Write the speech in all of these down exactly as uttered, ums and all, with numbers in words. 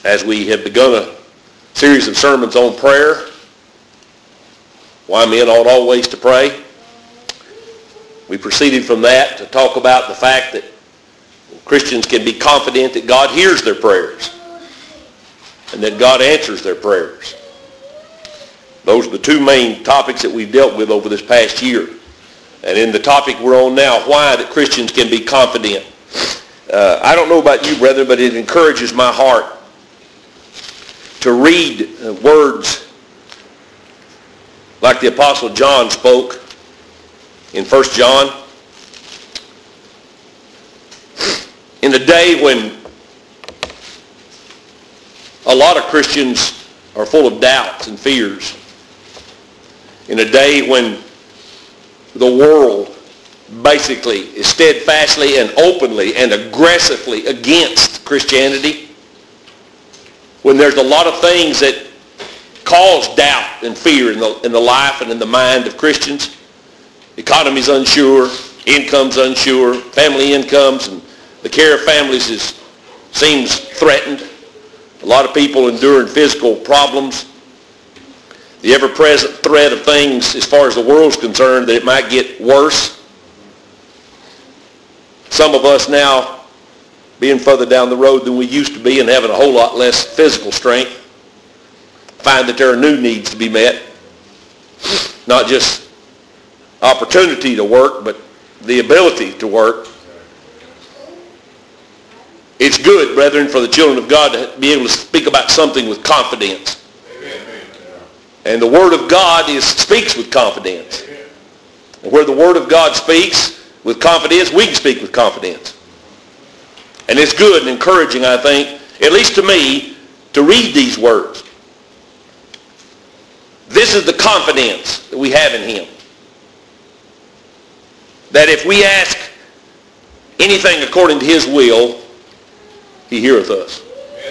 as we have begun a series of sermons on prayer, why men ought always to pray. We proceeded from that to talk about the fact that Christians can be confident that God hears their prayers and that God answers their prayers. Those are the two main topics that we've dealt with over this past year. And in the topic we're on now, why that Christians can be confident. Uh, I don't know about you, brethren, but it encourages my heart to read uh, words like the Apostle John spoke in First John. In a day when a lot of Christians are full of doubts and fears, in a day when the world basically is steadfastly and openly and aggressively against Christianity, when there's a lot of things that cause doubt and fear in the, in the life and in the mind of Christians, economy's unsure, income's unsure, family incomes and the care of families is, seems threatened. A lot of people enduring physical problems. The ever-present threat of things as far as the world's concerned that it might get worse. Some of us now being further down the road than we used to be and having a whole lot less physical strength find that there are new needs to be met. Not just opportunity to work, but the ability to work. It's good, brethren, for the children of God to be able to speak about something with confidence. And the Word of God is, speaks with confidence. And where the Word of God speaks with confidence, we can speak with confidence. And it's good and encouraging, I think, at least to me, to read these words. This is the confidence that we have in Him. That if we ask anything according to His will, He heareth us.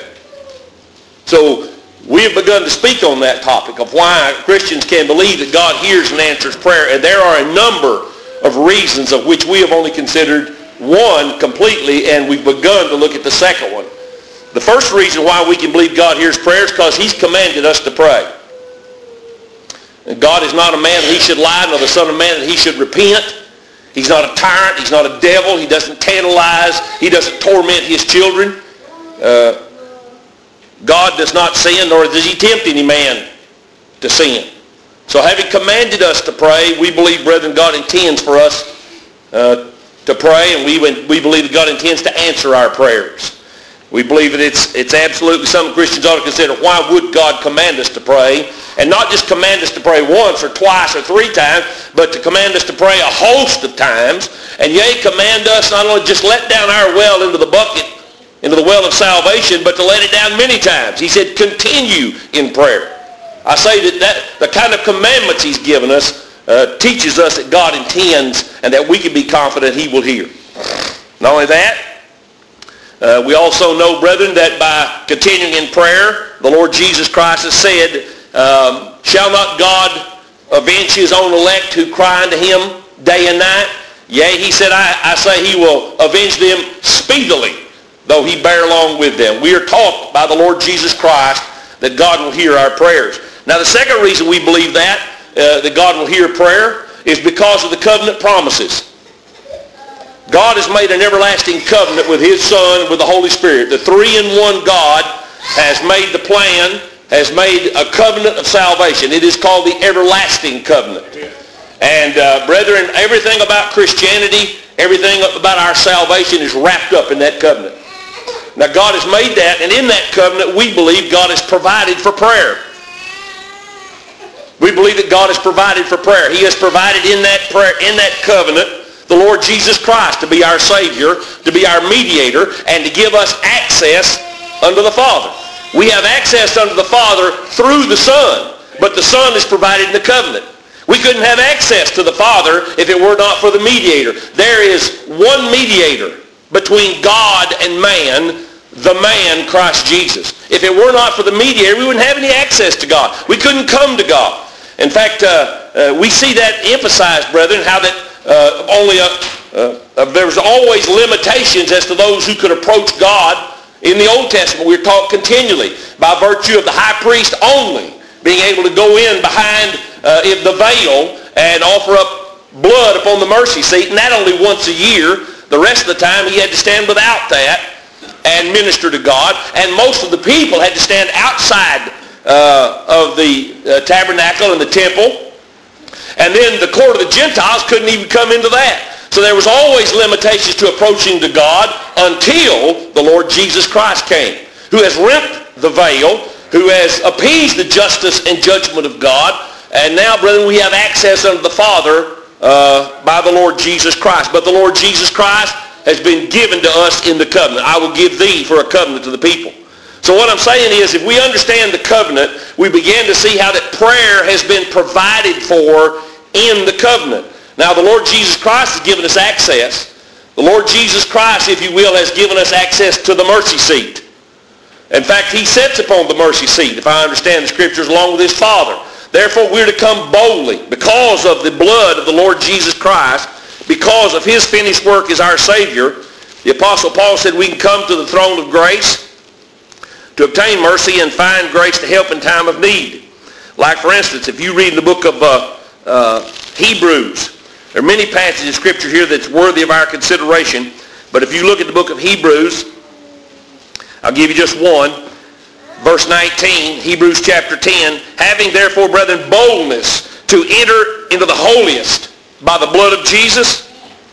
So we have begun to speak on that topic of why Christians can believe that God hears and answers prayer. And there are a number of reasons of which we have only considered one completely, and we've begun to look at the second one. The first reason why we can believe God hears prayer is because He's commanded us to pray. And God is not a man that He should lie, nor the Son of Man that He should repent. He's not a tyrant. He's not a devil. He doesn't tantalize. He doesn't torment His children. Uh, God does not sin, nor does He tempt any man to sin. So having commanded us to pray, we believe, brethren, God intends for us uh, to pray, and we, we believe that God intends to answer our prayers. We believe that it's, it's absolutely something Christians ought to consider. Why would God command us to pray? And not just command us to pray once or twice or three times, but to command us to pray a host of times. And yea, command us not only just let down our well into the bucket, into the well of salvation, but to let it down many times. He said, continue in prayer. I say that, that the kind of commandments He's given us uh, teaches us that God intends and that we can be confident He will hear. Not only that, uh, we also know, brethren, that by continuing in prayer, the Lord Jesus Christ has said, um, shall not God avenge His own elect who cry unto Him day and night? Yea, He said, I, I say He will avenge them speedily, though He bear along with them. We are taught by the Lord Jesus Christ that God will hear our prayers. Now the second reason we believe that, uh, that God will hear prayer, is because of the covenant promises. God has made an everlasting covenant with His Son and with the Holy Spirit. The three-in-one God has made the plan, has made a covenant of salvation. It is called the everlasting covenant. And uh, brethren, everything about Christianity, everything about our salvation is wrapped up in that covenant. Now God has made that, and in that covenant we believe God has provided for prayer. We believe that God has provided for prayer. He has provided in that prayer, in that covenant, the Lord Jesus Christ to be our Savior, to be our mediator, and to give us access unto the Father. We have access unto the Father through the Son, but the Son is provided in the covenant. We couldn't have access to the Father if it were not for the mediator. There is one mediator between God and man, the man, Christ Jesus. If it were not for the mediator, we wouldn't have any access to God. We couldn't come to God. In fact, uh, uh, we see that emphasized, brethren, how that uh, only a, uh, uh, there was always limitations as to those who could approach God In the Old Testament, we're taught continually by virtue of the high priest only being able to go in behind uh, the veil and offer up blood upon the mercy seat, and that only once a year. The rest of the time he had to stand without that and minister to God, and most of the people had to stand outside uh, of the uh, tabernacle and the temple, and then the court of the Gentiles couldn't even come into that. So there was always limitations to approaching to God until the Lord Jesus Christ came, who has rent the veil, who has appeased the justice and judgment of God, and now, brethren, we have access unto the Father uh, by the Lord Jesus Christ. But the Lord Jesus Christ has been given to us in the covenant. I will give thee for a covenant to the people. So what I'm saying is, if we understand the covenant, we begin to see how that prayer has been provided for in the covenant. Now, the Lord Jesus Christ has given us access. The Lord Jesus Christ, if you will, has given us access to the mercy seat. In fact, he sits upon the mercy seat, if I understand the Scriptures, along with his Father. Therefore, we're to come boldly because of the blood of the Lord Jesus Christ, because of his finished work as our Savior. The Apostle Paul said we can come to the throne of grace to obtain mercy and find grace to help in time of need. Like, for instance, if you read in the book of uh, uh, Hebrews, there are many passages of Scripture here that's worthy of our consideration. But if you look at the book of Hebrews, I'll give you just one. Verse nineteen, Hebrews chapter ten, having therefore, brethren, boldness to enter into the holiest by the blood of Jesus,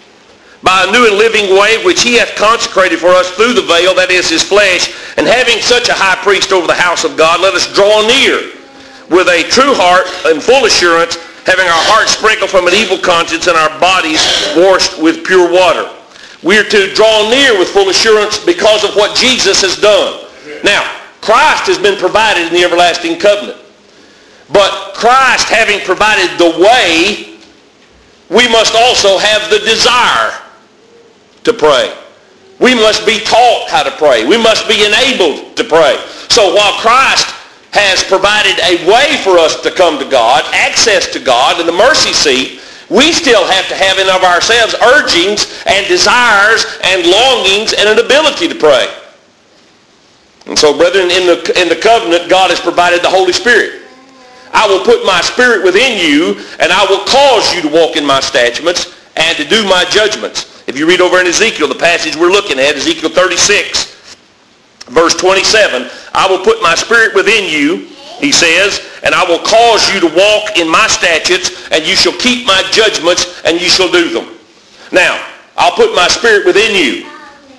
by a new and living way which he hath consecrated for us through the veil, that is his flesh, and having such a high priest over the house of God, let us draw near with a true heart and full assurance, having our hearts sprinkled from an evil conscience and our bodies washed with pure water. We are to draw near with full assurance because of what Jesus has done. Now, Christ has been provided in the everlasting covenant. But Christ having provided the way, we must also have the desire to pray. We must be taught how to pray. We must be enabled to pray. So while Christ has provided a way for us to come to God, access to God in the mercy seat, we still have to have in of ourselves urgings and desires and longings and an ability to pray. And so, brethren, in the, in the covenant, God has provided the Holy Spirit. I will put my Spirit within you, and I will cause you to walk in my statutes and to do my judgments. If you read over in Ezekiel, the passage we're looking at, Ezekiel thirty-six, verse twenty-seven, I will put my Spirit within you, he says, and I will cause you to walk in my statutes, and you shall keep my judgments, and you shall do them. Now, I'll put my Spirit within you.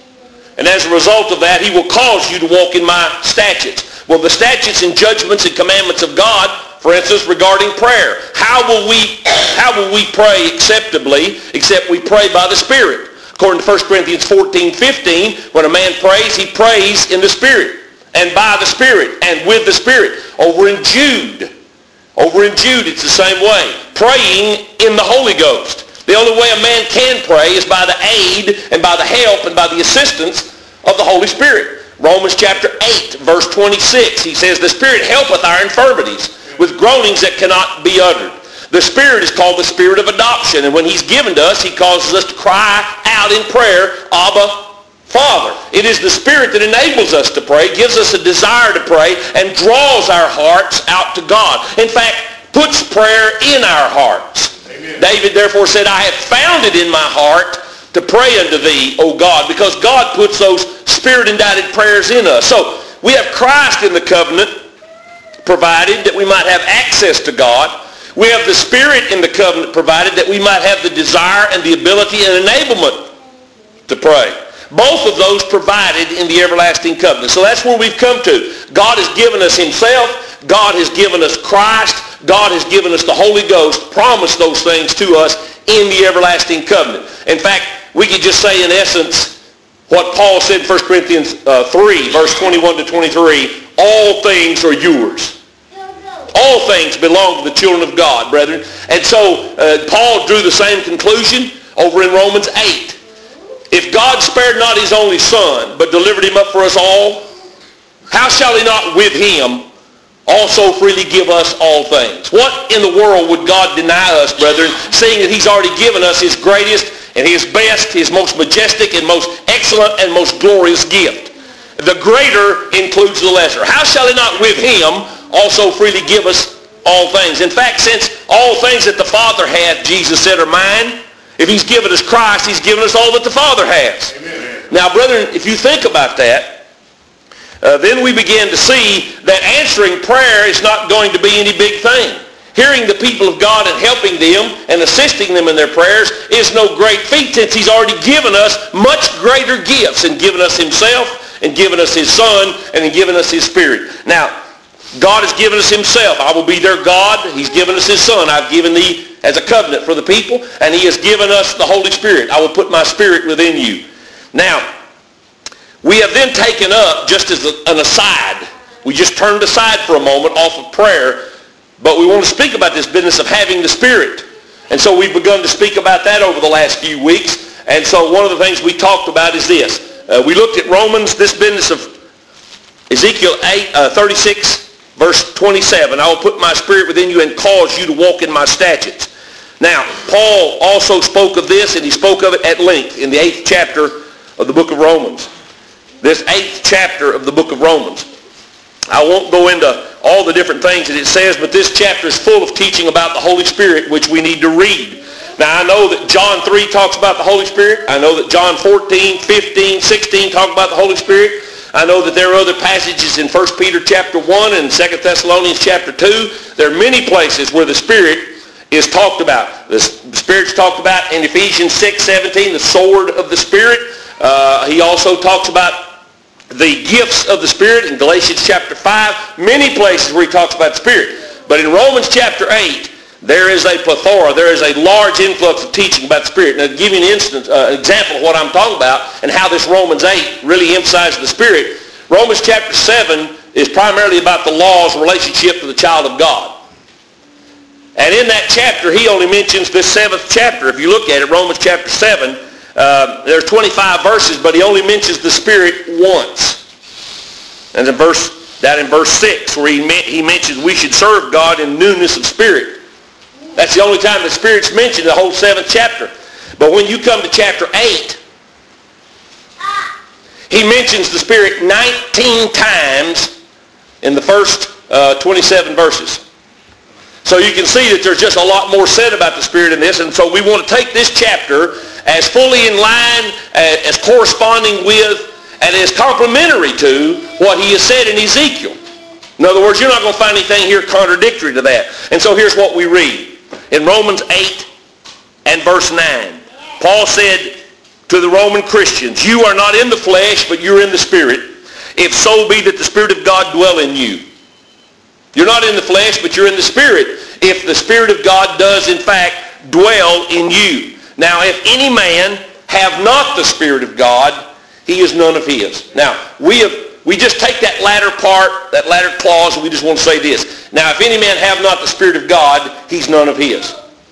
And as a result of that, he will cause you to walk in my statutes. Well, the statutes and judgments and commandments of God, for instance, regarding prayer. How will we, how will we pray acceptably except we pray by the Spirit? According to First Corinthians fourteen fifteen, when a man prays, he prays in the Spirit and by the Spirit and with the Spirit. Over in Jude, over in Jude, it's the same way. Praying in the Holy Ghost. The only way a man can pray is by the aid and by the help and by the assistance of the Holy Spirit. Romans chapter eight, verse twenty-six, he says, the Spirit helpeth our infirmities with groanings that cannot be uttered. The Spirit is called the Spirit of adoption, and when he's given to us, he causes us to cry out in prayer, Abba, Father. It is the Spirit that enables us to pray, gives us a desire to pray, and draws our hearts out to God. In fact, puts prayer in our hearts. David therefore said, I have found it in my heart to pray unto thee, O God, because God puts those Spirit-indicted prayers in us. So we have Christ in the covenant provided that we might have access to God. We have the Spirit in the covenant provided that we might have the desire and the ability and enablement to pray. Both of those provided in the everlasting covenant. So that's where we've come to. God has given us himself. God has given us Christ. God has given us the Holy Ghost, promised those things to us in the everlasting covenant. In fact, we could just say in essence what Paul said in First Corinthians uh, three, verse twenty-one to twenty-three, all things are yours. All things belong to the children of God, brethren. And so uh, Paul drew the same conclusion over in Romans eight. If God spared not his only Son, but delivered him up for us all, how shall he not with him also freely give us all things? What in the world would God deny us, brethren, seeing that he's already given us his greatest and his best, his most majestic and most excellent and most glorious gift? The greater includes the lesser. How shall he not with him also freely give us all things? In fact, since all things that the Father hath, Jesus said, are mine, if he's given us Christ, he's given us all that the Father has. Amen. Now, brethren, if you think about that, uh, then we begin to see that answering prayer is not going to be any big thing. Hearing the people of God and helping them and assisting them in their prayers is no great feat, since he's already given us much greater gifts and given us himself and given us his Son and given us his Spirit. Now, God has given us himself. I will be their God. He's given us his Son. I've given thee as a covenant for the people, and he has given us the Holy Spirit. I will put my Spirit within you. Now, we have then taken up, just as an aside, we just turned aside for a moment off of prayer, but we want to speak about this business of having the Spirit. And so we've begun to speak about that over the last few weeks. And so one of the things we talked about is this. Uh, we looked at Romans, this business of Ezekiel eight, uh, thirty-six, verse twenty-seven. I will put my Spirit within you and cause you to walk in my statutes. Now, Paul also spoke of this, and he spoke of it at length in the eighth chapter of the book of Romans. This eighth chapter of the book of Romans. I won't go into all the different things that it says, but this chapter is full of teaching about the Holy Spirit, which we need to read. Now, I know that John three talks about the Holy Spirit. I know that John fourteen, fifteen, sixteen talk about the Holy Spirit. I know that there are other passages in First Peter chapter one and Second Thessalonians chapter two. There are many places where the Spirit is talked about. The Spirit's talked about in Ephesians six seventeen, the sword of the Spirit. Uh, he also talks about the gifts of the Spirit in Galatians chapter five, many places where he talks about the Spirit. But in Romans chapter eight, there is a plethora, there is a large influx of teaching about the Spirit. Now, to give you an instance, uh, an example of what I'm talking about and how this Romans eight really emphasizes the Spirit, Romans chapter seven is primarily about the law's relationship to the child of God. And in that chapter, he only mentions this seventh chapter. If you look at it, Romans chapter seven, Uh, there's twenty-five verses, but he only mentions the Spirit once. And in verse, that in verse six, where he, he mentions we should serve God in newness of spirit. That's the only time the Spirit's mentioned in the whole seventh chapter. But when you come to chapter eight, he mentions the Spirit nineteen times in the first uh, twenty-seven verses. So you can see that there's just a lot more said about the Spirit in this, and so we want to take this chapter as fully in line, as corresponding with, and as complementary to what he has said in Ezekiel. In other words, you're not going to find anything here contradictory to that. And so here's what we read. In Romans eight and verse nine, Paul said to the Roman Christians, you are not in the flesh, but you're in the Spirit, if so be that the Spirit of God dwell in you. You're not in the flesh, but you're in the Spirit, if the Spirit of God does, in fact, dwell in you. Now, if any man have not the Spirit of God, he is none of his. Now, we have we just take that latter part, that latter clause, and we just want to say this. Now, if any man have not the Spirit of God, he's none of his.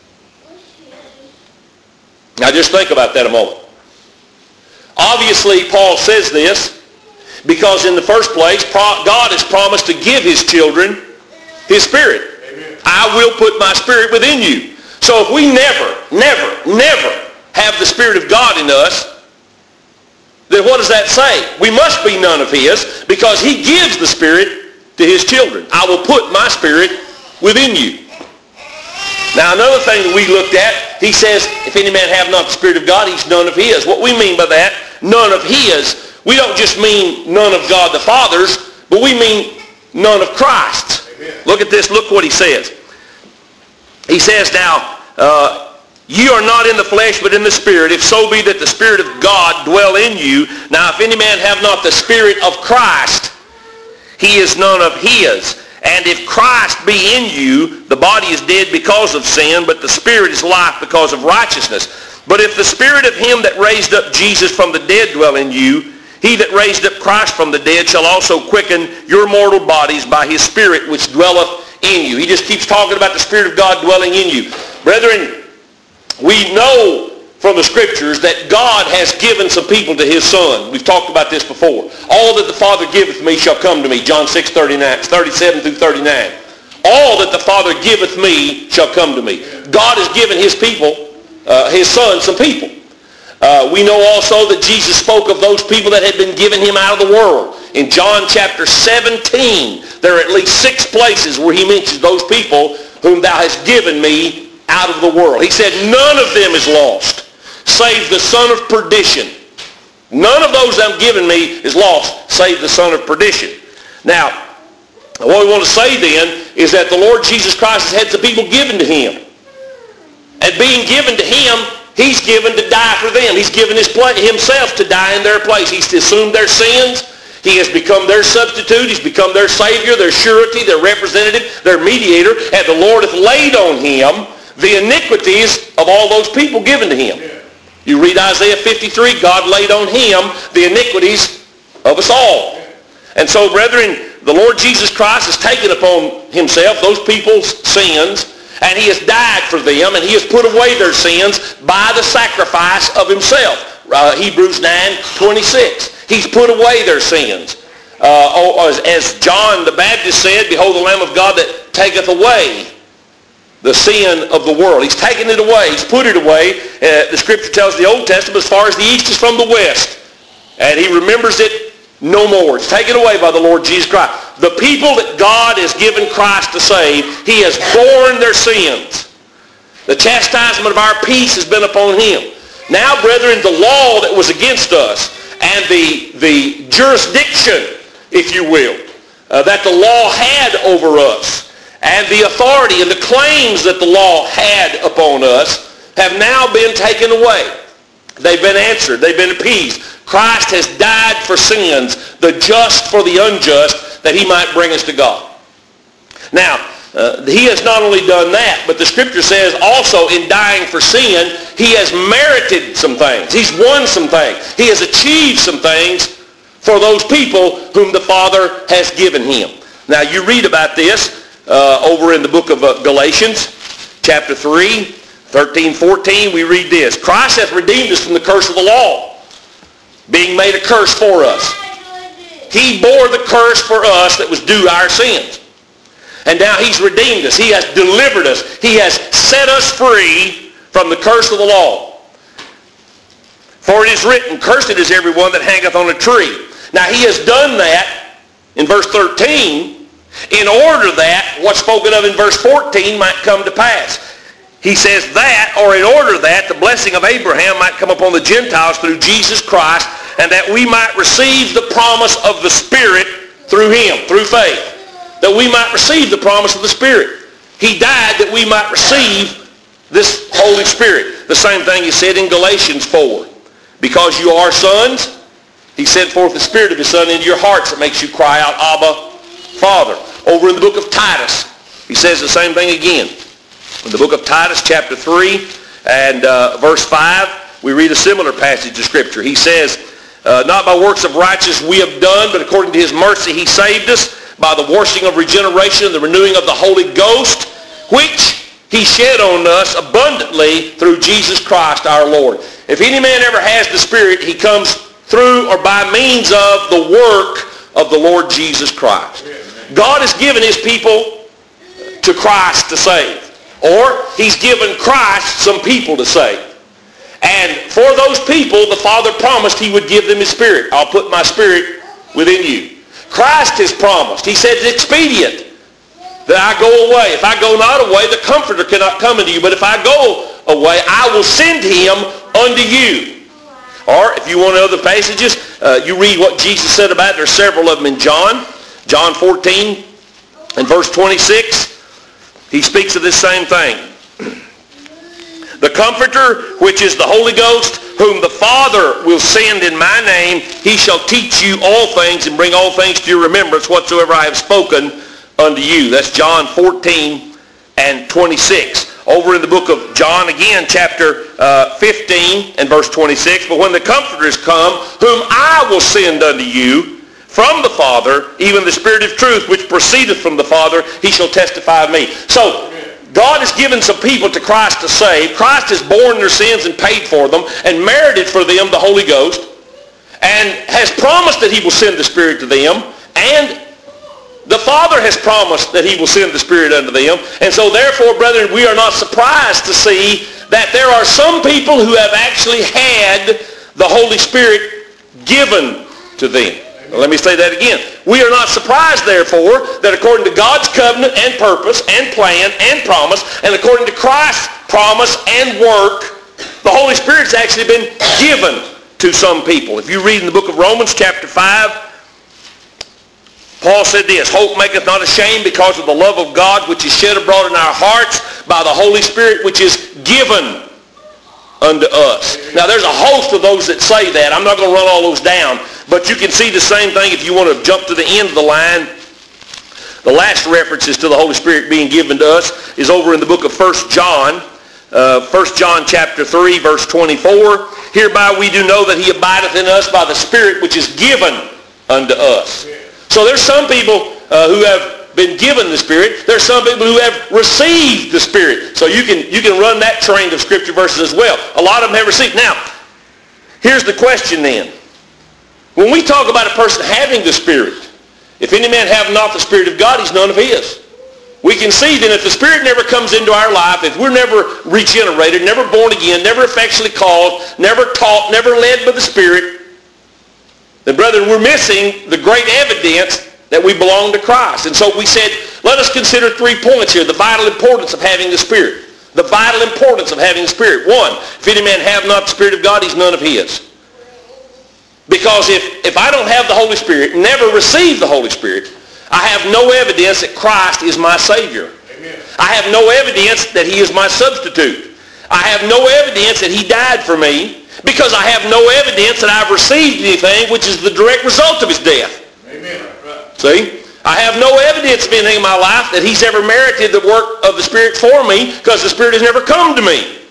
Now, just think about that a moment. Obviously, Paul says this because in the first place, God has promised to give his children his Spirit. Amen. I will put my Spirit within you. So if we never, never, never have the Spirit of God in us, then what does that say? We must be none of his, because he gives the Spirit to his children. I will put my Spirit within you. Now, another thing that we looked at, he says, if any man have not the Spirit of God, he's none of his. What we mean by that, none of his, we don't just mean none of God the Father's, but we mean none of Christ's. Amen. Look at this. Look what he says. He says now, uh, ye are not in the flesh, but in the Spirit, if so be that the Spirit of God dwell in you. Now, if any man have not the Spirit of Christ, he is none of his. And if Christ be in you, the body is dead because of sin, but the Spirit is life because of righteousness. But if the Spirit of him that raised up Jesus from the dead dwell in you, he that raised up Christ from the dead shall also quicken your mortal bodies by his Spirit which dwelleth in you. He just keeps talking about the Spirit of God dwelling in you. Brethren, we know from the Scriptures that God has given some people to his Son. We've talked about this before. All that the Father giveth me shall come to me. John six, thirty-nine, thirty-seven through thirty-nine. All that the Father giveth me shall come to me. God has given his people, uh, his Son, some people. Uh, we know also that Jesus spoke of those people that had been given him out of the world. In John chapter seventeen, there are at least six places where he mentions those people whom thou hast given me out of the world. He said, none of them is lost, save the son of perdition. None of those that I'm given me is lost, save the son of perdition. Now, what we want to say then is that the Lord Jesus Christ has had some people given to him. And being given to him, he's given to die for them. He's given his pla- himself to die in their place. He's assumed their sins. He has become their substitute. He's become their Savior, their surety, their representative, their mediator. And the Lord hath laid on him the iniquities of all those people given to him. You read Isaiah fifty-three, God laid on him the iniquities of us all. And so, brethren, the Lord Jesus Christ has taken upon himself those people's sins, and he has died for them, and he has put away their sins by the sacrifice of himself. Uh, Hebrews nine twenty-six. He's put away their sins. Uh, as, as John the Baptist said, behold the Lamb of God that taketh away the sin of the world. He's taken it away. He's put it away. Uh, the Scripture tells the Old Testament as far as the east is from the west. And he remembers it no more. It's taken away by the Lord Jesus Christ. The people that God has given Christ to save, he has borne their sins. The chastisement of our peace has been upon him. Now, brethren, the law that was against us and the, the jurisdiction, if you will, uh, that the law had over us, and the authority and the claims that the law had upon us have now been taken away. They've been answered. They've been appeased. Christ has died for sins, the just for the unjust, that he might bring us to God. Now, uh, he has not only done that, but the Scripture says also in dying for sin, he has merited some things. He's won some things. He has achieved some things for those people whom the Father has given him. Now, you read about this uh, over in the book of uh, Galatians, chapter three, thirteen, fourteen. We read this. Christ hath redeemed us from the curse of the law, being made a curse for us. He bore the curse for us that was due our sins. And now he's redeemed us. He has delivered us. He has set us free from the curse of the law. For it is written, cursed is everyone that hangeth on a tree. Now he has done that in verse thirteen in order that what's spoken of in verse fourteen might come to pass. He says that, or in order that the blessing of Abraham might come upon the Gentiles through Jesus Christ, and that we might receive the promise of the Spirit through him, through faith. That we might receive the promise of the Spirit. He died that we might receive this Holy Spirit. The same thing he said in Galatians four. Because you are sons, he sent forth the Spirit of his Son into your hearts that makes you cry out, Abba, Father. Over in the book of Titus, he says the same thing again. In the book of Titus, chapter three, and uh, verse five, we read a similar passage of Scripture. He says, uh, not by works of righteousness we have done, but according to his mercy he saved us by the washing of regeneration and the renewing of the Holy Ghost, which he shed on us abundantly through Jesus Christ our Lord. If any man ever has the Spirit, he comes through or by means of the work of the Lord Jesus Christ. God has given his people to Christ to save. Or he's given Christ some people to save. And for those people, the Father promised he would give them his Spirit. I'll put my Spirit within you. Christ has promised. He said it's expedient that I go away. If I go not away, the Comforter cannot come unto you. But if I go away, I will send him unto you. Or if you want other passages, uh, you read what Jesus said about it. There's several of them in John. John fourteen and verse twenty-six. He speaks of this same thing. The Comforter, which is the Holy Ghost, whom the Father will send in my name, he shall teach you all things and bring all things to your remembrance whatsoever I have spoken unto you. That's John fourteen and twenty-six. Over in the book of John again, chapter uh, fifteen and verse twenty-six. But when the Comforter is come, whom I will send unto you from the Father, even the Spirit of truth, which proceedeth from the Father, he shall testify of me. So, God has given some people to Christ to save. Christ has borne their sins and paid for them and merited for them the Holy Ghost and has promised that he will send the Spirit to them, and the Father has promised that he will send the Spirit unto them. And so therefore, brethren, we are not surprised to see that there are some people who have actually had the Holy Spirit given to them. Let me say that again. We are not surprised, therefore, that according to God's covenant and purpose and plan and promise, and according to Christ's promise and work, the Holy Spirit's actually been given to some people. If you read in the book of Romans chapter five, Paul said this, hope maketh not ashamed because of the love of God which is shed abroad in our hearts by the Holy Spirit which is given unto us. Now there's a host of those that say that. I'm not going to run all those down. But you can see the same thing if you want to jump to the end of the line. The last references to the Holy Spirit being given to us is over in the book of First John. Uh, First John chapter three, verse twenty-four. Hereby we do know that he abideth in us by the Spirit which is given unto us. So there's some people uh, who have been given the Spirit. There's some people who have received the Spirit. So you can, you can run that train of Scripture verses as well. A lot of them have received. Now, here's the question then. When we talk about a person having the Spirit, if any man have not the Spirit of God, he's none of his. We can see then if the Spirit never comes into our life, if we're never regenerated, never born again, never effectually called, never taught, never led by the Spirit, then brethren, we're missing the great evidence that we belong to Christ. And so we said, let us consider three points here. The vital importance of having the Spirit. The vital importance of having the Spirit. One, if any man have not the Spirit of God, he's none of his. Because if, if I don't have the Holy Spirit, never receive the Holy Spirit, I have no evidence that Christ is my Savior. Amen. I have no evidence that he is my substitute. I have no evidence that he died for me because I have no evidence that I've received anything which is the direct result of his death. Amen. Right. See? I have no evidence of anything in my life that he's ever merited the work of the Spirit for me because the Spirit has never come to me.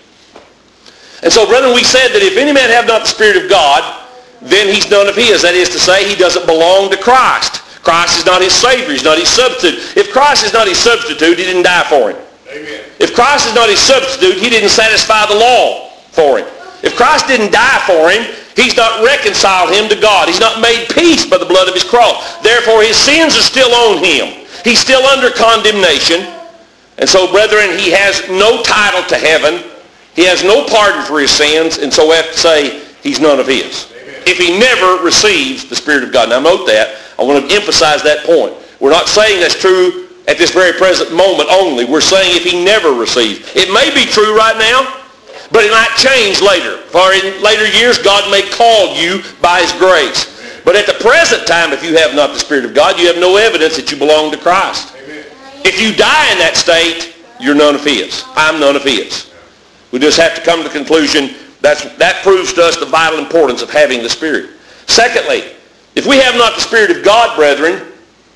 And so, brethren, we said that if any man have not the Spirit of God, then he's none of his. That is to say, he doesn't belong to Christ. Christ is not his Savior. He's not his substitute. If Christ is not his substitute, he didn't die for him. Amen. If Christ is not his substitute, he didn't satisfy the law for him. If Christ didn't die for him, he's not reconciled him to God. He's not made peace by the blood of his cross. Therefore, his sins are still on him. He's still under condemnation. And so, brethren, he has no title to heaven. He has no pardon for his sins. And so we have to say he's none of his. If he never receives the Spirit of God. Now note that. I want to emphasize that point. We're not saying that's true at this very present moment only. We're saying if he never receives. It may be true right now, but it might change later. For in later years, God may call you by his grace. But at the present time, if you have not the Spirit of God, you have no evidence that you belong to Christ. Amen. If you die in that state, you're none of his. I'm none of his. We just have to come to the conclusion That's, that proves to us the vital importance of having the Spirit. Secondly, if we have not the Spirit of God, brethren,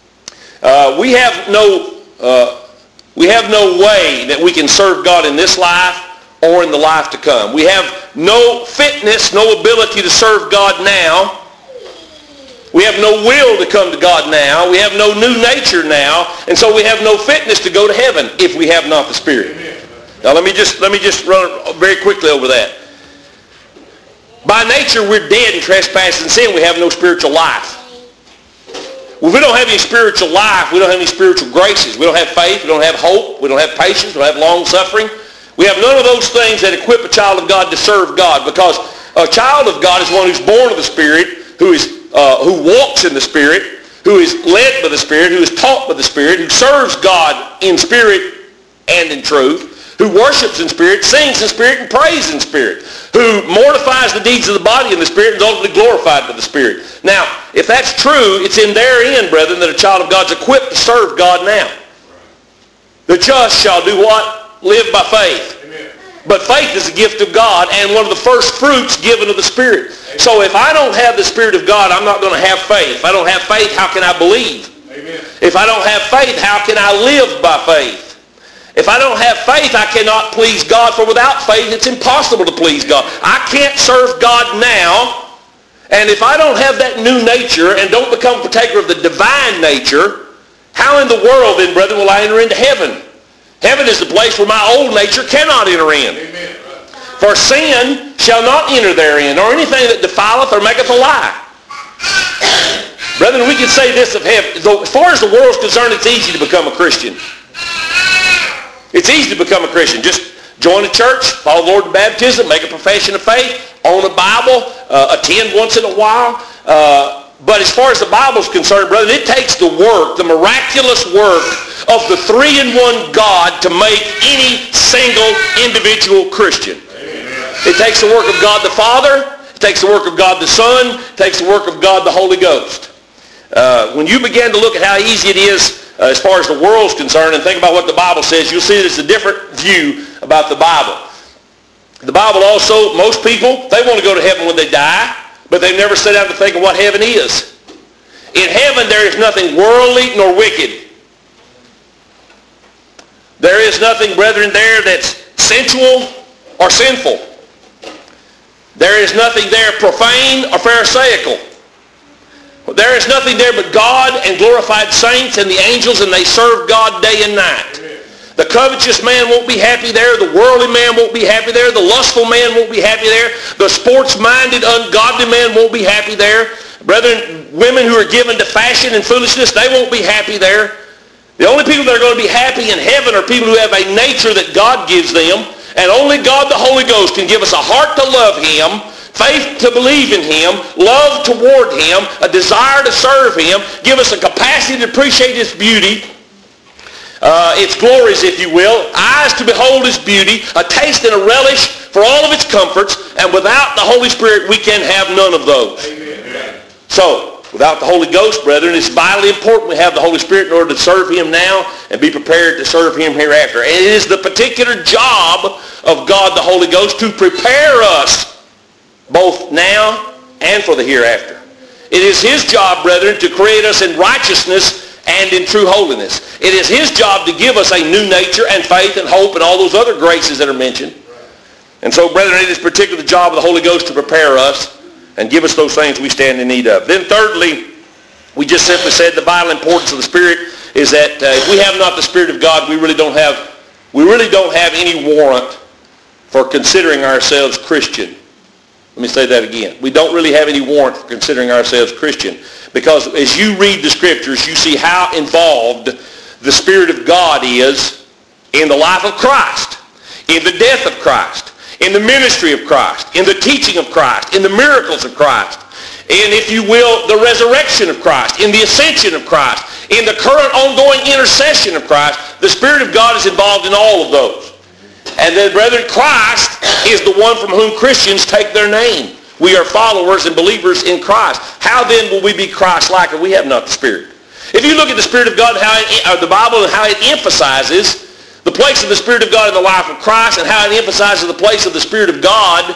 uh, we have no uh, we have no way that we can serve God in this life or in the life to come. We have no fitness, no ability to serve God now. We have no will to come to God now. We have no new nature now, and so we have no fitness to go to heaven if we have not the Spirit. Now let me just let me just run very quickly over that. By nature, we're dead in trespass and sin. We have no spiritual life. Well, if we don't have any spiritual life, we don't have any spiritual graces. We don't have faith. We don't have hope. We don't have patience. We don't have long-suffering. We have none of those things that equip a child of God to serve God, because a child of God is one who's born of the Spirit, who is uh, who walks in the Spirit, who is led by the Spirit, who is taught by the Spirit, who serves God in spirit and in truth, who worships in spirit, sings in spirit, and prays in spirit, who mortifies the deeds of the body in the Spirit and is ultimately glorified by the Spirit. Now, if that's true, it's in their end, brethren, that a child of God's equipped to serve God now. The just shall do what? Live by faith. Amen. But faith is a gift of God and one of the first fruits given of the Spirit. Amen. So if I don't have the Spirit of God, I'm not going to have faith. If I don't have faith, how can I believe? Amen. If I don't have faith, how can I live by faith? If I don't have faith, I cannot please God, for without faith, it's impossible to please God. I can't serve God now, and if I don't have that new nature and don't become a partaker of the divine nature, how in the world then, brethren, will I enter into heaven? Heaven is the place where my old nature cannot enter in. Amen. For sin shall not enter therein, or anything that defileth or maketh a lie. Brethren, we can say this of heaven. As far as the world is concerned, it's easy to become a Christian. It's easy to become a Christian. Just join a church, follow the Lord in baptism, make a profession of faith, own a Bible, uh, attend once in a while, uh, but as far as the Bible's concerned, brother, it takes the work, the miraculous work of the three-in-one God to make any single individual Christian. Amen. It takes the work of God the Father. It takes the work of God the Son. It takes the work of God the Holy Ghost. Uh, when you begin to look at how easy it is uh, as far as the world's concerned and think about what the Bible says, you'll see there's a different view about the Bible. The Bible also, most people, they want to go to heaven when they die, but they've never sat down to think of what heaven is. In heaven, there is nothing worldly nor wicked. There is nothing, brethren, there that's sensual or sinful. There is nothing there profane or pharisaical. There is nothing there but God and glorified saints and the angels, and they serve God day and night. The covetous man won't be happy there. The worldly man won't be happy there. The lustful man won't be happy there. The sports-minded, ungodly man won't be happy there. Brethren, women who are given to fashion and foolishness, they won't be happy there. The only people that are going to be happy in heaven are people who have a nature that God gives them, and only God the Holy Ghost can give us a heart to love Him, faith to believe in Him, love toward Him, a desire to serve Him, give us a capacity to appreciate His beauty, uh, its glories, if you will, eyes to behold His beauty, a taste and a relish for all of its comforts, and without the Holy Spirit, we can have none of those. Amen. So, without the Holy Ghost, brethren, it's vitally important we have the Holy Spirit in order to serve Him now and be prepared to serve Him hereafter. And it is the particular job of God the Holy Ghost to prepare us both now and for the hereafter. It is His job, brethren, to create us in righteousness and in true holiness. It is His job to give us a new nature and faith and hope and all those other graces that are mentioned. And so, brethren, it is particularly the job of the Holy Ghost to prepare us and give us those things we stand in need of. Then thirdly, we just simply said the vital importance of the Spirit is that uh, if we have not the Spirit of God, we really don't have, we really don't have any warrant for considering ourselves Christian. Let me say that again. We don't really have any warrant for considering ourselves Christian, because as you read the Scriptures, you see how involved the Spirit of God is in the life of Christ, in the death of Christ, in the ministry of Christ, in the teaching of Christ, in the miracles of Christ, in, if you will, the resurrection of Christ, in the ascension of Christ, in the current ongoing intercession of Christ. The Spirit of God is involved in all of those. And then, brethren, Christ is the one from whom Christians take their name. We are followers and believers in Christ. How then will we be Christ-like if we have not the Spirit? If you look at the Spirit of God, how it, or the Bible, and how it emphasizes the place of the Spirit of God in the life of Christ, and how it emphasizes the place of the Spirit of God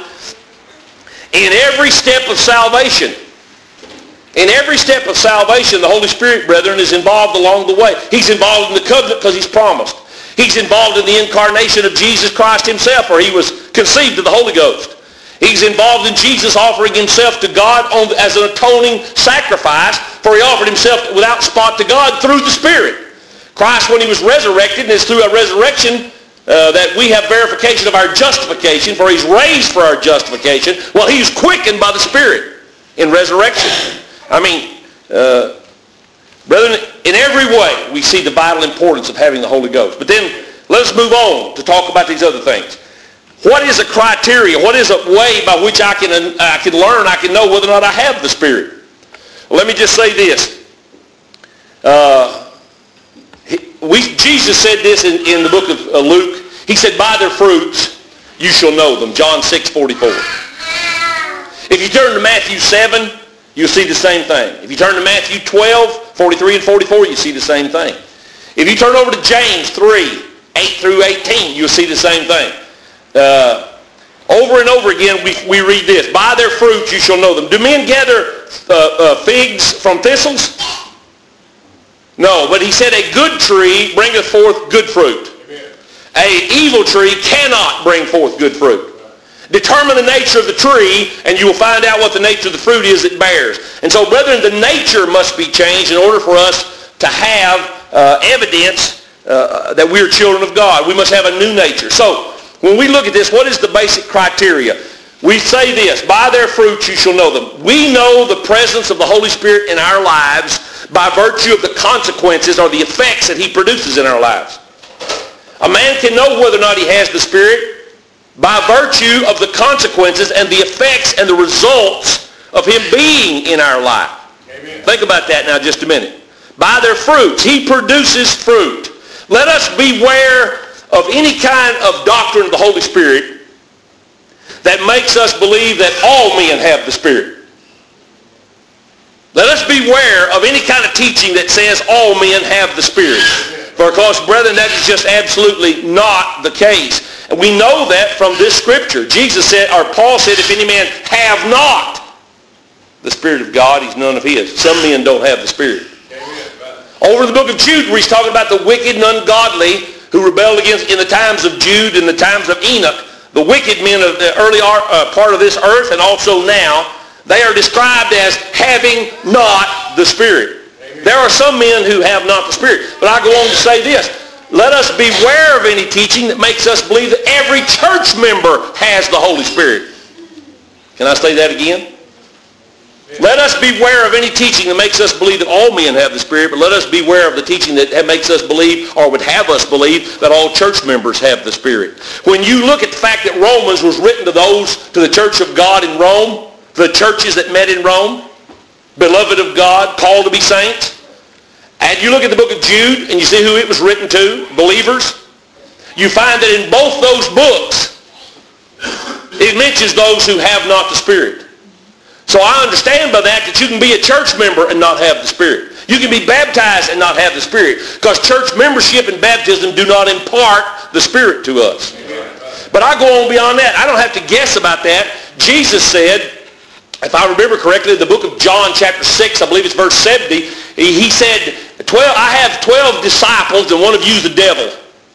in every step of salvation. In every step of salvation, the Holy Spirit, brethren, is involved along the way. He's involved in the covenant because He's promised. He's involved in the incarnation of Jesus Christ Himself, where He was conceived of the Holy Ghost. He's involved in Jesus offering Himself to God on, as an atoning sacrifice, for He offered Himself without spot to God through the Spirit. Christ, when He was resurrected, and it's through a resurrection uh, that we have verification of our justification, for He's raised for our justification. Well, He's quickened by the Spirit in resurrection. I mean, uh, brethren, in every way we see the vital importance of having the Holy Ghost. But then let us move on to talk about these other things. What is a criteria? What is a way by which I can, I can learn, I can know whether or not I have the Spirit? Well, let me just say this. Uh, we, Jesus said this in, in the book of uh, Luke. He said, by their fruits you shall know them. John six forty-four. If you turn to Matthew seven, you'll see the same thing. If you turn to Matthew twelve, forty-three and forty-four, you see the same thing. If you turn over to James three, eight through eighteen, you'll see the same thing. Uh, over and over again, we, we read this. By their fruits you shall know them. Do men gather uh, uh, figs from thistles? No, but he said a good tree bringeth forth good fruit. An evil tree cannot bring forth good fruit. Determine the nature of the tree, and you will find out what the nature of the fruit is it bears. And so, brethren, the nature must be changed in order for us to have uh, evidence uh, that we are children of God. We must have a new nature. So, when we look at this, what is the basic criteria? We say this, by their fruits you shall know them. We know the presence of the Holy Spirit in our lives by virtue of the consequences or the effects that He produces in our lives. A man can know whether or not he has the Spirit by virtue of the consequences and the effects and the results of Him being in our life. Amen. Think about that now just a minute. By their fruits. He produces fruit. Let us beware of any kind of doctrine of the Holy Spirit that makes us believe that all men have the Spirit. Let us beware of any kind of teaching that says all men have the Spirit. For of course, brethren, that is just absolutely not the case. And we know that from this scripture. Jesus said, or Paul said, if any man have not the Spirit of God, he's none of his. Some men don't have the Spirit. Over in the book of Jude, where he's talking about the wicked and ungodly who rebelled against in the times of Jude and the times of Enoch, the wicked men of the early uh, part of this earth and also now, they are described as having not the Spirit. Amen. There are some men who have not the Spirit. But I go on to say this. Let us beware of any teaching that makes us believe that every church member has the Holy Spirit. Can I say that again? Let us beware of any teaching that makes us believe that all men have the Spirit, but let us beware of the teaching that makes us believe or would have us believe that all church members have the Spirit. When you look at the fact that Romans was written to those, to the church of God in Rome, the churches that met in Rome, beloved of God, called to be saints, and you look at the book of Jude and you see who it was written to, believers, you find that in both those books, it mentions those who have not the Spirit. So I understand by that that you can be a church member and not have the Spirit. You can be baptized and not have the Spirit. Because church membership and baptism do not impart the Spirit to us. But I go on beyond that. I don't have to guess about that. Jesus said, if I remember correctly, the book of John chapter six, I believe it's verse seventy, he said, twelve, I have twelve disciples and one of you is the devil.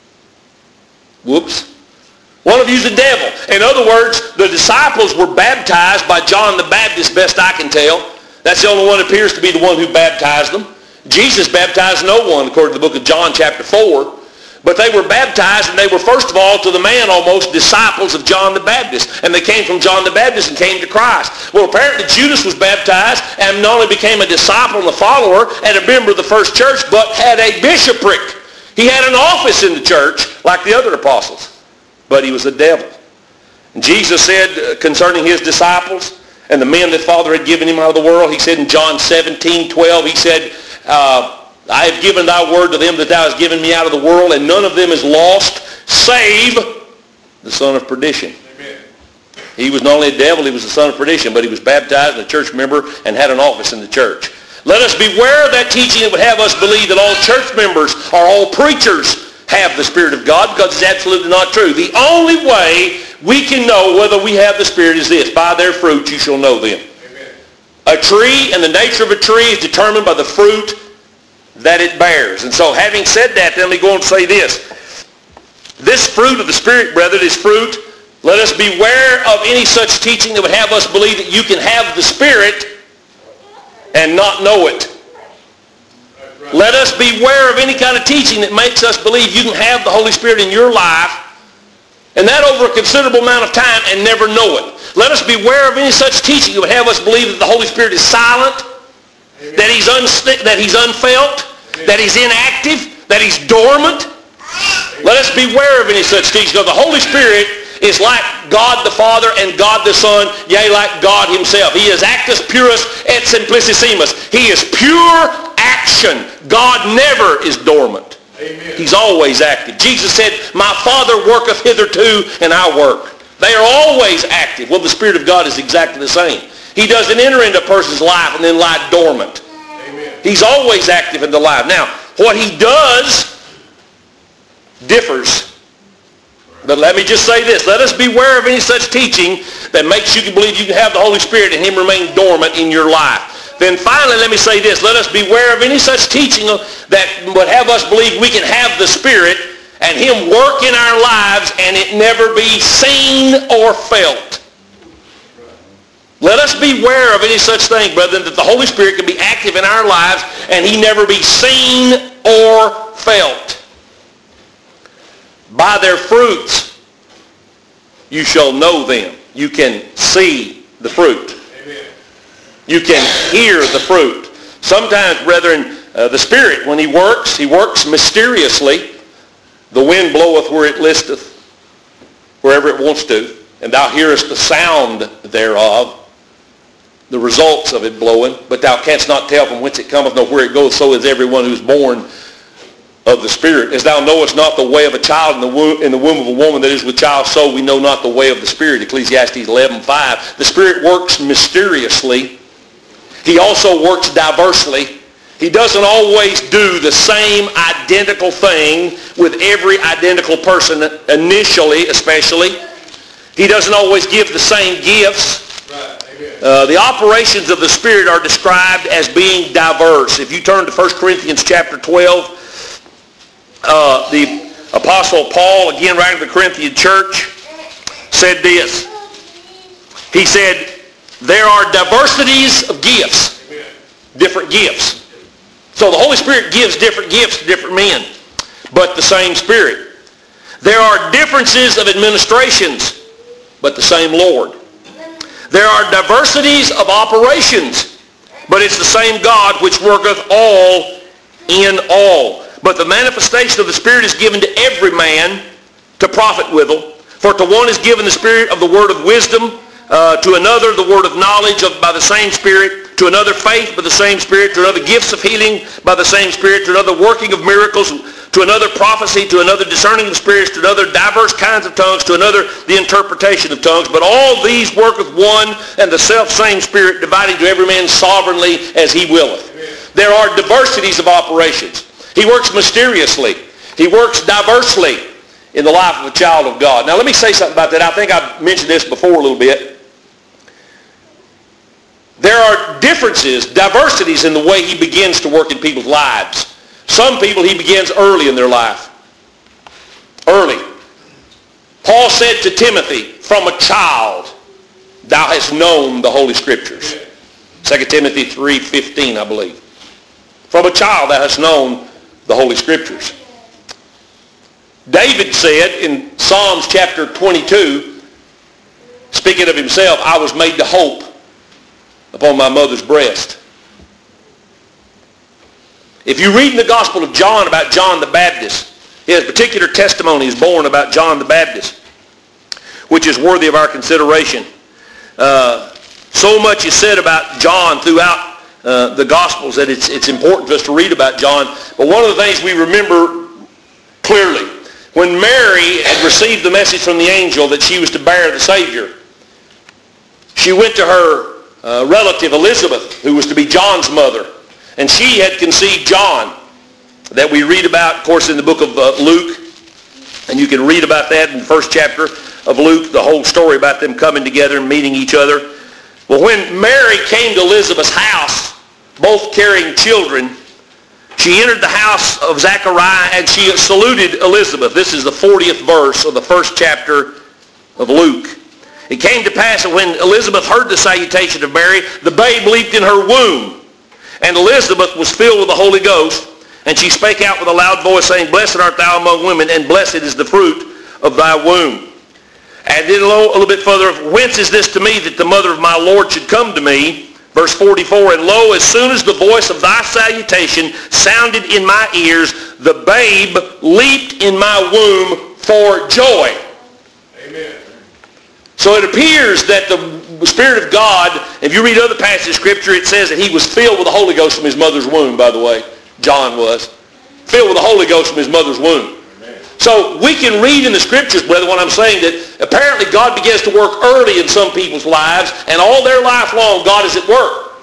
Whoops. One of you is the devil. In other words, the disciples were baptized by John the Baptist, best I can tell. That's the only one that appears to be the one who baptized them. Jesus baptized no one, according to the book of John chapter four. But they were baptized, and they were, first of all, to the man almost, disciples of John the Baptist. And they came from John the Baptist and came to Christ. Well, apparently Judas was baptized and not only became a disciple and a follower and a member of the first church, but had a bishopric. He had an office in the church like the other apostles. But he was a devil. And Jesus said concerning his disciples and the men that Father had given him out of the world, he said in John seventeen twelve, he said, uh, I have given thy word to them that thou hast given me out of the world, and none of them is lost, save the son of perdition. Amen. He was not only a devil, he was the son of perdition, but he was baptized and a church member and had an office in the church. Let us beware of that teaching that would have us believe that all church members or all preachers have the Spirit of God, because it's absolutely not true. The only way we can know whether we have the Spirit is this: by their fruit you shall know them. Amen. A tree and the nature of a tree is determined by the fruit that it bears. And so having said that, then let me go on and say this. This fruit of the Spirit, brethren, is fruit. Let us beware of any such teaching that would have us believe that you can have the Spirit and not know it. Let us beware of any kind of teaching that makes us believe you can have the Holy Spirit in your life, and that over a considerable amount of time, and never know it. Let us beware of any such teaching that would have us believe that the Holy Spirit is silent, Amen. that he's un- that he's unfelt, Amen. that he's inactive, that he's dormant. Amen. Let us beware of any such teaching, because the Holy Spirit is like God the Father and God the Son, yea, like God himself. He is actus purus et simplicissimus. He is pure action. God never is dormant. Amen. He's always active. Jesus said, my Father worketh hitherto, and I work. They are always active. Well, the Spirit of God is exactly the same. He doesn't enter into a person's life and then lie dormant. Amen. He's always active in the life. Now, what he does differs. But let me just say this. Let us beware of any such teaching that makes you believe you can have the Holy Spirit and him remain dormant in your life. Then finally, let me say this. Let us beware of any such teaching that would have us believe we can have the Spirit and him work in our lives and it never be seen or felt. Let us beware of any such thing, brethren, that the Holy Spirit can be active in our lives and he never be seen or felt. By their fruits you shall know them. You can see the fruit. Amen. You can hear the fruit. Sometimes, brethren, uh, the Spirit, when he works, he works mysteriously. The wind bloweth where it listeth, wherever it wants to, and thou hearest the sound thereof, the results of it blowing, but thou canst not tell from whence it cometh nor where it goeth, so is everyone who is born of the Spirit. As thou knowest not the way of a child in the womb, in the womb of a woman that is with child, so we know not the way of the Spirit. Ecclesiastes eleven five. The Spirit works mysteriously. He also works diversely. He doesn't always do the same identical thing with every identical person initially, especially. He doesn't always give the same gifts. Uh, the operations of the Spirit are described as being diverse. If you turn to First Corinthians chapter twelve, uh, the Apostle Paul, again writing to the Corinthian church, said this. He said, there are diversities of gifts, different gifts. So the Holy Spirit gives different gifts to different men, but the same Spirit. There are differences of administrations, but the same Lord. There are diversities of operations, but it's the same God which worketh all in all. But the manifestation of the Spirit is given to every man to profit withal. For to one is given the Spirit of the word of wisdom, uh, to another the word of knowledge of, by the same Spirit, to another faith by the same Spirit, to another gifts of healing by the same Spirit, to another working of miracles, to another prophecy, to another discerning of spirits, to another diverse kinds of tongues, to another the interpretation of tongues. But all these worketh one and the self-same Spirit, dividing to every man sovereignly as he willeth. Amen. There are diversities of operations. He works mysteriously. He works diversely in the life of a child of God. Now let me say something about that. I think I've mentioned this before a little bit. There are differences, diversities in the way he begins to work in people's lives. Some people he begins early in their life. Early. Paul said to Timothy, from a child thou hast known the Holy Scriptures. Second Timothy three fifteen, I believe. From a child thou hast known the Holy Scriptures. David said in Psalms chapter twenty-two, speaking of himself, I was made to hope upon my mother's breast. If you read in the Gospel of John about John the Baptist, his particular testimony is born about John the Baptist, which is worthy of our consideration. Uh, so much is said about John throughout uh, the Gospels that it's, it's important for us to read about John. But one of the things we remember clearly, when Mary had received the message from the angel that she was to bear the Savior, she went to her uh, relative Elizabeth, who was to be John's mother. And she had conceived John, that we read about, of course, in the book of uh, Luke. And you can read about that in the first chapter of Luke, the whole story about them coming together and meeting each other. Well, when Mary came to Elizabeth's house, both carrying children, she entered the house of Zechariah and she saluted Elizabeth. This is the fortieth verse of the first chapter of Luke. It came to pass that when Elizabeth heard the salutation of Mary, the babe leaped in her womb. And Elizabeth was filled with the Holy Ghost, and she spake out with a loud voice, saying, Blessed art thou among women, and blessed is the fruit of thy womb. And then a little, a little bit further, whence is this to me that the mother of my Lord should come to me? Verse forty-four, And lo, as soon as the voice of thy salutation sounded in my ears, the babe leaped in my womb for joy. Amen. So it appears that the Spirit of God, if you read other passages of Scripture, it says that he was filled with the Holy Ghost from his mother's womb, by the way. John was. Filled with the Holy Ghost from his mother's womb. Amen. So we can read in the Scriptures, brother, what I'm saying, that apparently God begins to work early in some people's lives, and all their life long God is at work.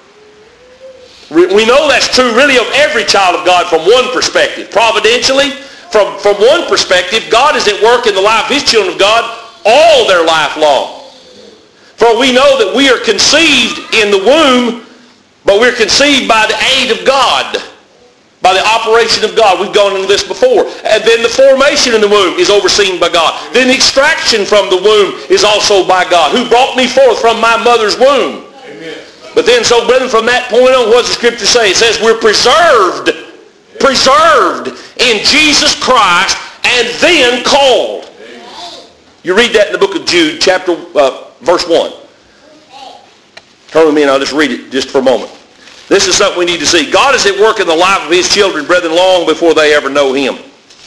We know that's true really of every child of God from one perspective. Providentially, from, from one perspective, God is at work in the life of his children of God all their life long. For we know that we are conceived in the womb, but we're conceived by the aid of God, by the operation of God. We've gone into this before. And then the formation in the womb is overseen by God. Then the extraction from the womb is also by God, who brought me forth from my mother's womb. Amen. But then, so brethren, from that point on, what does the Scripture say? It says we're preserved, preserved in Jesus Christ, and then called. You read that in the book of Jude, chapter, uh, verse one. Turn with me and I'll just read it just for a moment. This is something we need to see. God is at work in the life of his children, brethren, long before they ever know him.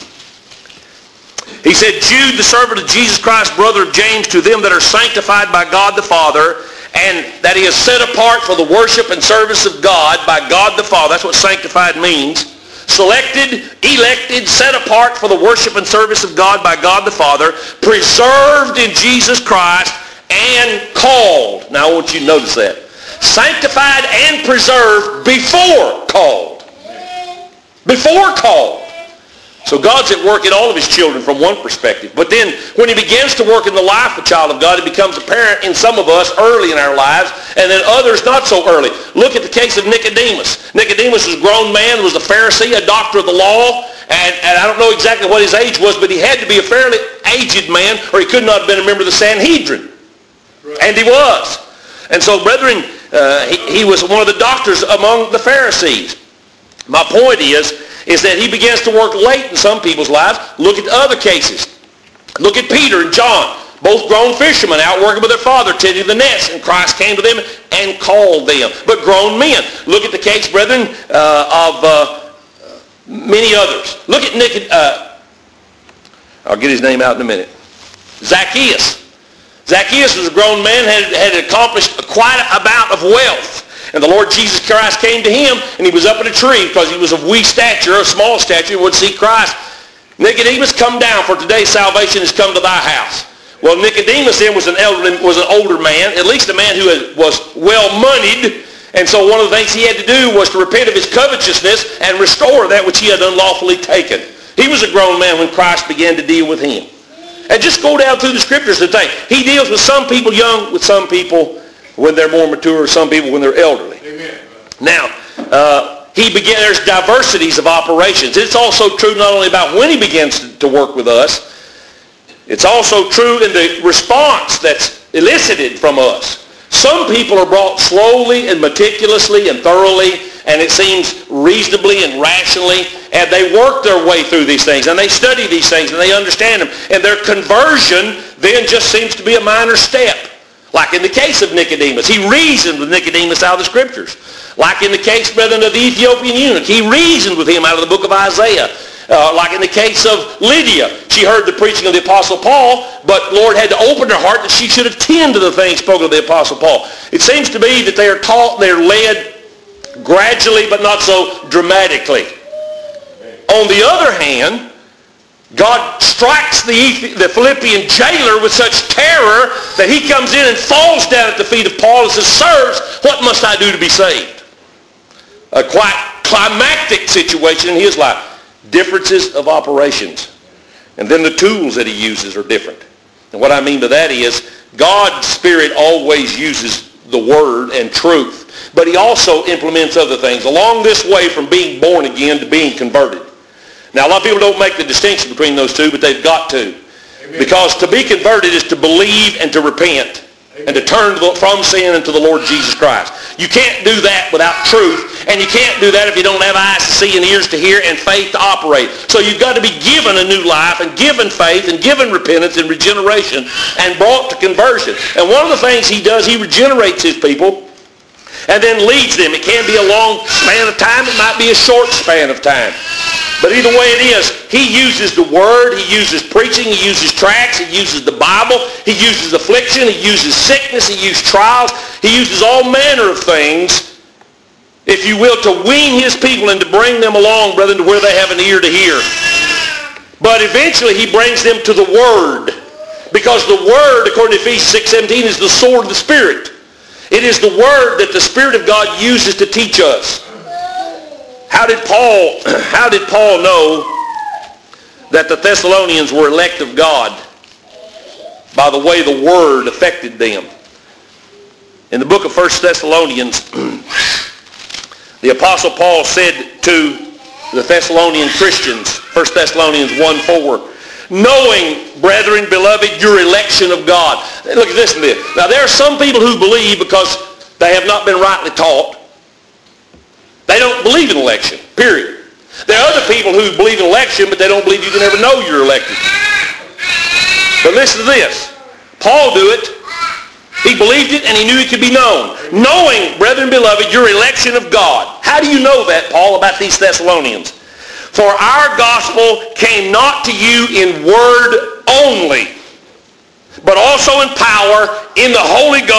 He said, Jude, the servant of Jesus Christ, brother of James, to them that are sanctified by God the Father, and that he is set apart for the worship and service of God by God the Father. That's what sanctified means. Selected, elected, set apart for the worship and service of God by God the Father, preserved in Jesus Christ, and called. Now I want you to notice that. Sanctified and preserved before called. Before called. So God's at work in all of his children from one perspective. But then when he begins to work in the life of a child of God, it becomes apparent in some of us early in our lives, and then others not so early. Look at the case of Nicodemus. Nicodemus was a grown man, was a Pharisee, a doctor of the law, and, and I don't know exactly what his age was, but he had to be a fairly aged man, or he could not have been a member of the Sanhedrin. Right. And he was. And so, brethren, uh, he, he was one of the doctors among the Pharisees. My point is, is that he begins to work late in some people's lives. Look at other cases. Look at Peter and John, both grown fishermen out working with their father, tending the nets, and Christ came to them and called them. But grown men. Look at the case, brethren, uh, of uh, many others. Look at Nick. Uh, I'll get his name out in a minute. Zacchaeus. Zacchaeus was a grown man, had, had accomplished quite a amount of wealth. And the Lord Jesus Christ came to him, and he was up in a tree because he was of wee stature, a small stature, and would see Christ. Nicodemus, come down, for today's salvation has come to thy house. Well, Nicodemus then was an elderly, was an older man, at least a man who was well-moneyed. And so one of the things he had to do was to repent of his covetousness and restore that which he had unlawfully taken. He was a grown man when Christ began to deal with him. And just go down through the scriptures today. He deals with some people young, with some people when they're more mature, some people when they're elderly. Amen. Now, uh, he began, there's diversities of operations. It's also true not only about when he begins to work with us, it's also true in the response that's elicited from us. Some people are brought slowly and meticulously and thoroughly, and it seems reasonably and rationally, and they work their way through these things, and they study these things, and they understand them, and their conversion then just seems to be a minor step. Like in the case of Nicodemus, he reasoned with Nicodemus out of the Scriptures. Like in the case, brethren, of the Ethiopian eunuch, he reasoned with him out of the book of Isaiah. Uh, like in the case of Lydia, she heard the preaching of the Apostle Paul, but Lord had to open her heart that she should attend to the things spoken of the Apostle Paul. It seems to be that they are taught, they're led gradually, but not so dramatically. On the other hand, God strikes the, the Philippian jailer with such terror that he comes in and falls down at the feet of Paul and says, "Sirs, what must I do to be saved?" A quite climactic situation in his life. Differences of operations. And then the tools that he uses are different. And what I mean by that is God's Spirit always uses the Word and truth, but he also implements other things along this way from being born again to being converted. Now, a lot of people don't make the distinction between those two, but they've got to. Amen. Because to be converted is to believe and to repent. Amen. And to turn from sin into the Lord Jesus Christ. You can't do that without truth, and you can't do that if you don't have eyes to see and ears to hear and faith to operate. So you've got to be given a new life and given faith and given repentance and regeneration and brought to conversion. And one of the things he does, he regenerates his people and then leads them. It can be a long span of time. It might be a short span of time. But either way it is, he uses the Word, he uses preaching, he uses tracts, he uses the Bible, he uses affliction, he uses sickness, he uses trials, he uses all manner of things, if you will, to wean his people and to bring them along, brethren, to where they have an ear to hear. But eventually he brings them to the Word, because the Word, according to Ephesians six seventeen, is the sword of the Spirit. It is the Word that the Spirit of God uses to teach us. How did Paul, how did Paul know that the Thessalonians were elect of God? By the way the Word affected them. In the book of First Thessalonians, the Apostle Paul said to the Thessalonian Christians, First Thessalonians one four, "Knowing, brethren, beloved, your election of God." Look at this and this. Now there are some people who believe because they have not been rightly taught. They don't believe in election, period. There are other people who believe in election, but they don't believe you can ever know you're elected. But listen to this. Paul do it. He believed it and he knew it could be known. Knowing, brethren beloved, your election of God. How do you know that, Paul, about these Thessalonians? "For our gospel came not to you in word only, but also in power, in the Holy Ghost,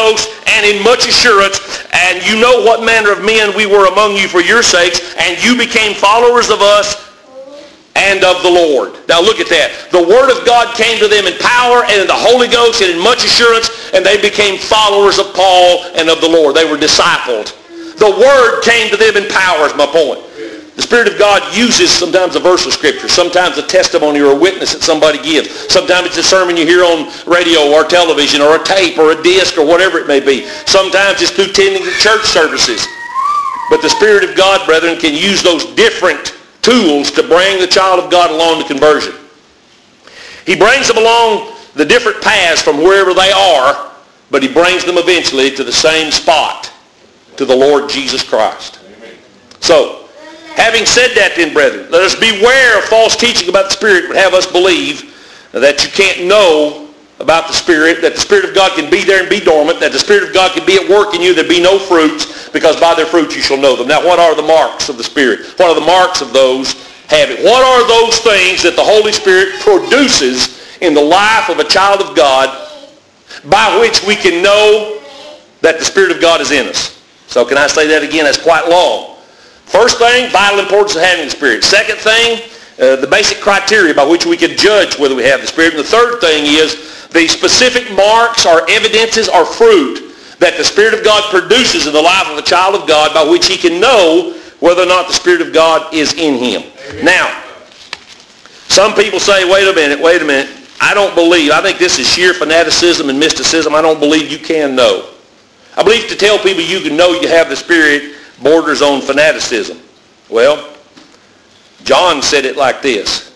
and in much assurance, and you know what manner of men we were among you for your sakes, and you became followers of us and of the Lord. Now look at that. The Word of God came to them in power and in the Holy Ghost and in much assurance, and they became followers of Paul and of the Lord. They were discipled. The Word came to them in power is my point. The Spirit of God uses sometimes a verse of Scripture, sometimes a testimony or a witness that somebody gives. Sometimes it's a sermon you hear on radio or television or a tape or a disc or whatever it may be. Sometimes it's through attending the church services. But the Spirit of God, brethren, can use those different tools to bring the child of God along to conversion. He brings them along the different paths from wherever they are, but he brings them eventually to the same spot, to the Lord Jesus Christ. So, having said that then, brethren, let us beware of false teaching about the Spirit would have us believe that you can't know about the Spirit, that the Spirit of God can be there and be dormant, that the Spirit of God can be at work in you, there be no fruits, because by their fruits you shall know them. Now, what are the marks of the Spirit? What are the marks of those having? What are those things that the Holy Spirit produces in the life of a child of God by which we can know that the Spirit of God is in us? So can I say that again? That's quite long. First thing, vital importance of having the Spirit. Second thing, uh, the basic criteria by which we can judge whether we have the Spirit. And the third thing is the specific marks or evidences or fruit that the Spirit of God produces in the life of a child of God by which he can know whether or not the Spirit of God is in him. Amen. Now, some people say, wait a minute, wait a minute. I don't believe, I think this is sheer fanaticism and mysticism. I don't believe you can know. I believe to tell people you can know you have the Spirit borders on fanaticism. Well, John said it like this.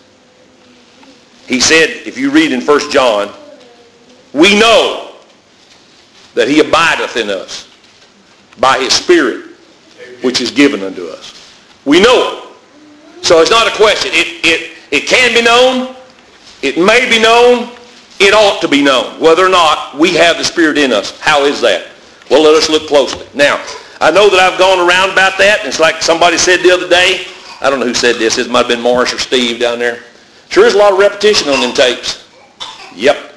He said, if you read in First John, we know that he abideth in us by his Spirit, which is given unto us. We know it. So it's not a question. It, it, it can be known. It may be known. It ought to be known. Whether or not we have the Spirit in us. How is that? Well, let us look closely. Now, I know that I've gone around about that. And it's like somebody said the other day. I don't know who said this. It might have been Morris or Steve down there. Sure is a lot of repetition on them tapes. Yep.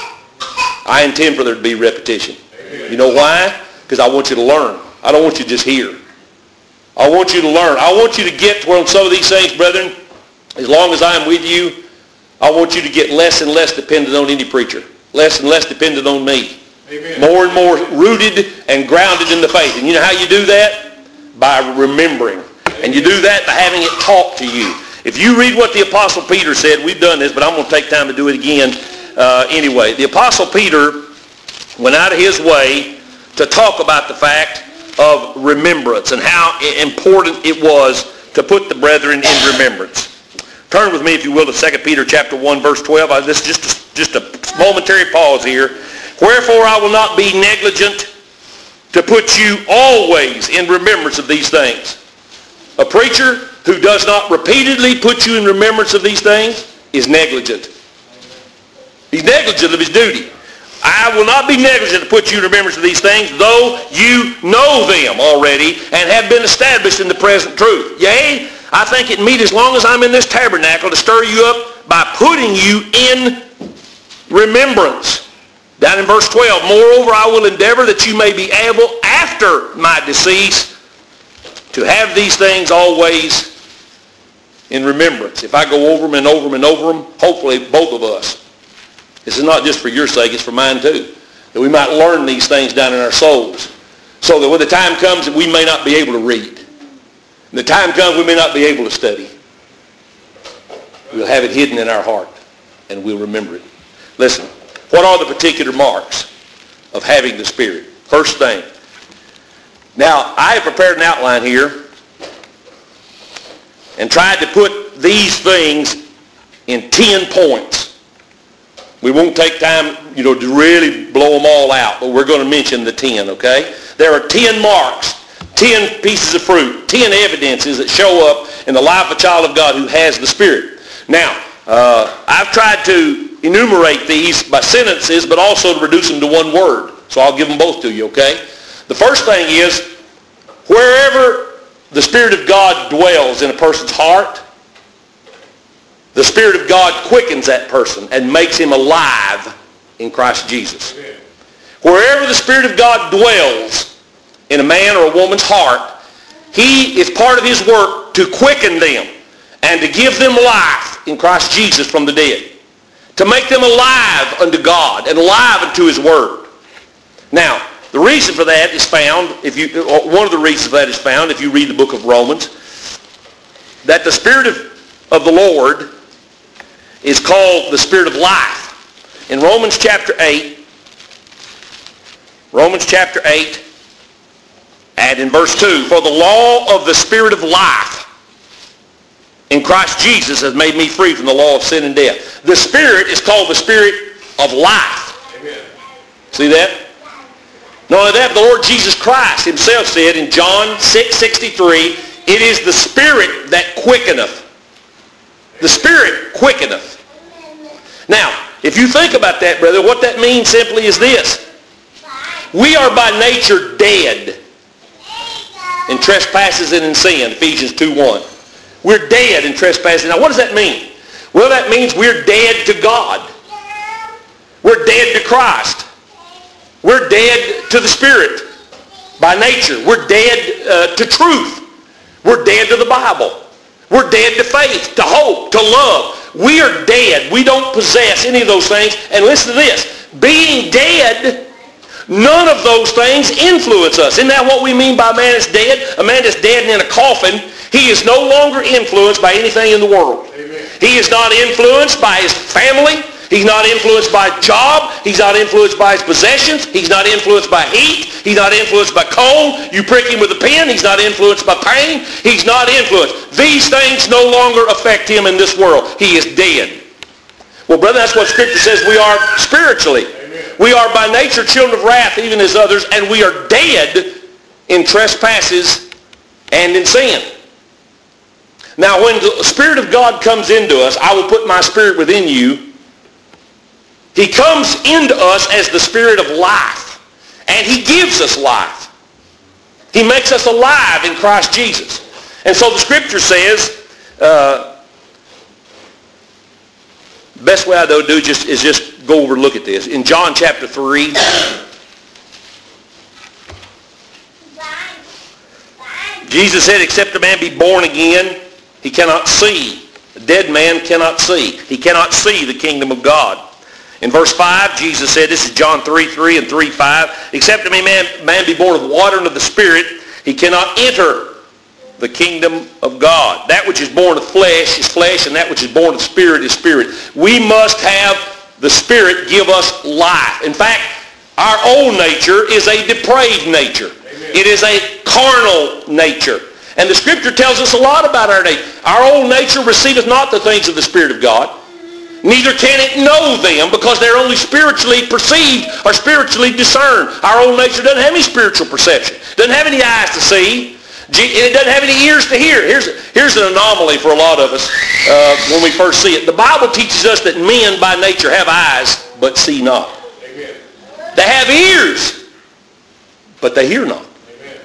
I intend for there to be repetition. You know why? Because I want you to learn. I don't want you to just hear. I want you to learn. I want you to get to where on some of these things, brethren, as long as I am with you, I want you to get less and less dependent on any preacher. Less and less dependent on me. Amen. More and more rooted and grounded in the faith. And you know how you do that? By remembering. And you do that by having it taught to you. If you read what the Apostle Peter said, we've done this, but I'm going to take time to do it again uh, anyway. The Apostle Peter went out of his way to talk about the fact of remembrance and how important it was to put the brethren in remembrance. Turn with me, if you will, to Second Peter chapter one, verse twelve. This is just a, just a momentary pause here. Wherefore I will not be negligent to put you always in remembrance of these things. A preacher who does not repeatedly put you in remembrance of these things is negligent. He's negligent of his duty. I will not be negligent to put you in remembrance of these things, though you know them already and have been established in the present truth. Yea, I think it meet as long as I'm in this tabernacle to stir you up by putting you in remembrance. Down in verse twelve, moreover, I will endeavor that you may be able after my decease to have these things always in remembrance. If I go over them and over them and over them, hopefully both of us. This is not just for your sake, it's for mine too. That we might learn these things down in our souls. So that when the time comes that we may not be able to read. When the time comes we may not be able to study. We'll have it hidden in our heart. And we'll remember it. Listen, what are the particular marks of having the Spirit? First thing. Now, I have prepared an outline here and tried to put these things in ten points. We won't take time, you know, to really blow them all out, but we're going to mention the ten, okay? There are ten marks, ten pieces of fruit, ten evidences that show up in the life of a child of God who has the Spirit. Now, uh, I've tried to enumerate these by sentences, but also to reduce them to one word. So I'll give them both to you, okay? The first thing is, wherever the Spirit of God dwells in a person's heart, the Spirit of God quickens that person and makes him alive in Christ Jesus. Wherever the Spirit of God dwells in a man or a woman's heart, he is part of his work to quicken them and to give them life in Christ Jesus from the dead, to make them alive unto God and alive unto his word. Now, the reason for that is found, if you, one of the reasons for that is found if you read the book of Romans, that the Spirit of, of the Lord is called the Spirit of life. In Romans chapter eight, Romans chapter eight, and in verse two, for the law of the Spirit of life in Christ Jesus has made me free from the law of sin and death. The Spirit is called the Spirit of life. Amen. See that? Not only that, the Lord Jesus Christ himself said in John six sixty-three, it is the Spirit that quickeneth. The Spirit quickeneth. Now, if you think about that, brother, what that means simply is this. We are by nature dead in trespasses and in sin, Ephesians two one. We're dead in trespasses. Now, what does that mean? Well, that means we're dead to God. We're dead to Christ. We're dead to the Spirit by nature. We're dead uh, to truth. We're dead to the Bible. We're dead to faith, to hope, to love. We are dead. We don't possess any of those things. And listen to this. Being dead, none of those things influence us. Isn't that what we mean by a man that's dead? A man that's dead and in a coffin, he is no longer influenced by anything in the world. Amen. He is not influenced by his family. He's not influenced by job. He's not influenced by his possessions. He's not influenced by heat. He's not influenced by cold. You prick him with a pin. He's not influenced by pain. He's not influenced. These things no longer affect him in this world. He is dead. Well, brother, that's what Scripture says we are spiritually. Amen. We are by nature children of wrath, even as others, and we are dead in trespasses and in sin. Now, when the Spirit of God comes into us, I will put my Spirit within you. He comes into us as the Spirit of life, and he gives us life. He makes us alive in Christ Jesus. And so the Scripture says, uh, the best way I do do just is just go over and look at this. In John chapter three, Jesus said, except a man be born again, he cannot see. A dead man cannot see. He cannot see the kingdom of God. In verse five, Jesus said, this is John three three and three five, except a man, man be born of water and of the Spirit, he cannot enter the kingdom of God. That which is born of flesh is flesh, and that which is born of spirit is spirit. We must have the Spirit give us life. In fact, our old nature is a depraved nature. Amen. It is a carnal nature. And the Scripture tells us a lot about our nature. Our old nature receiveth not the things of the Spirit of God. Neither can it know them, because they're only spiritually perceived or spiritually discerned. Our old nature doesn't have any spiritual perception. Doesn't have any eyes to see. And it doesn't have any ears to hear. Here's, here's an anomaly for a lot of us uh, when we first see it. The Bible teaches us that men by nature have eyes, but see not. Amen. They have ears, but they hear not. Amen.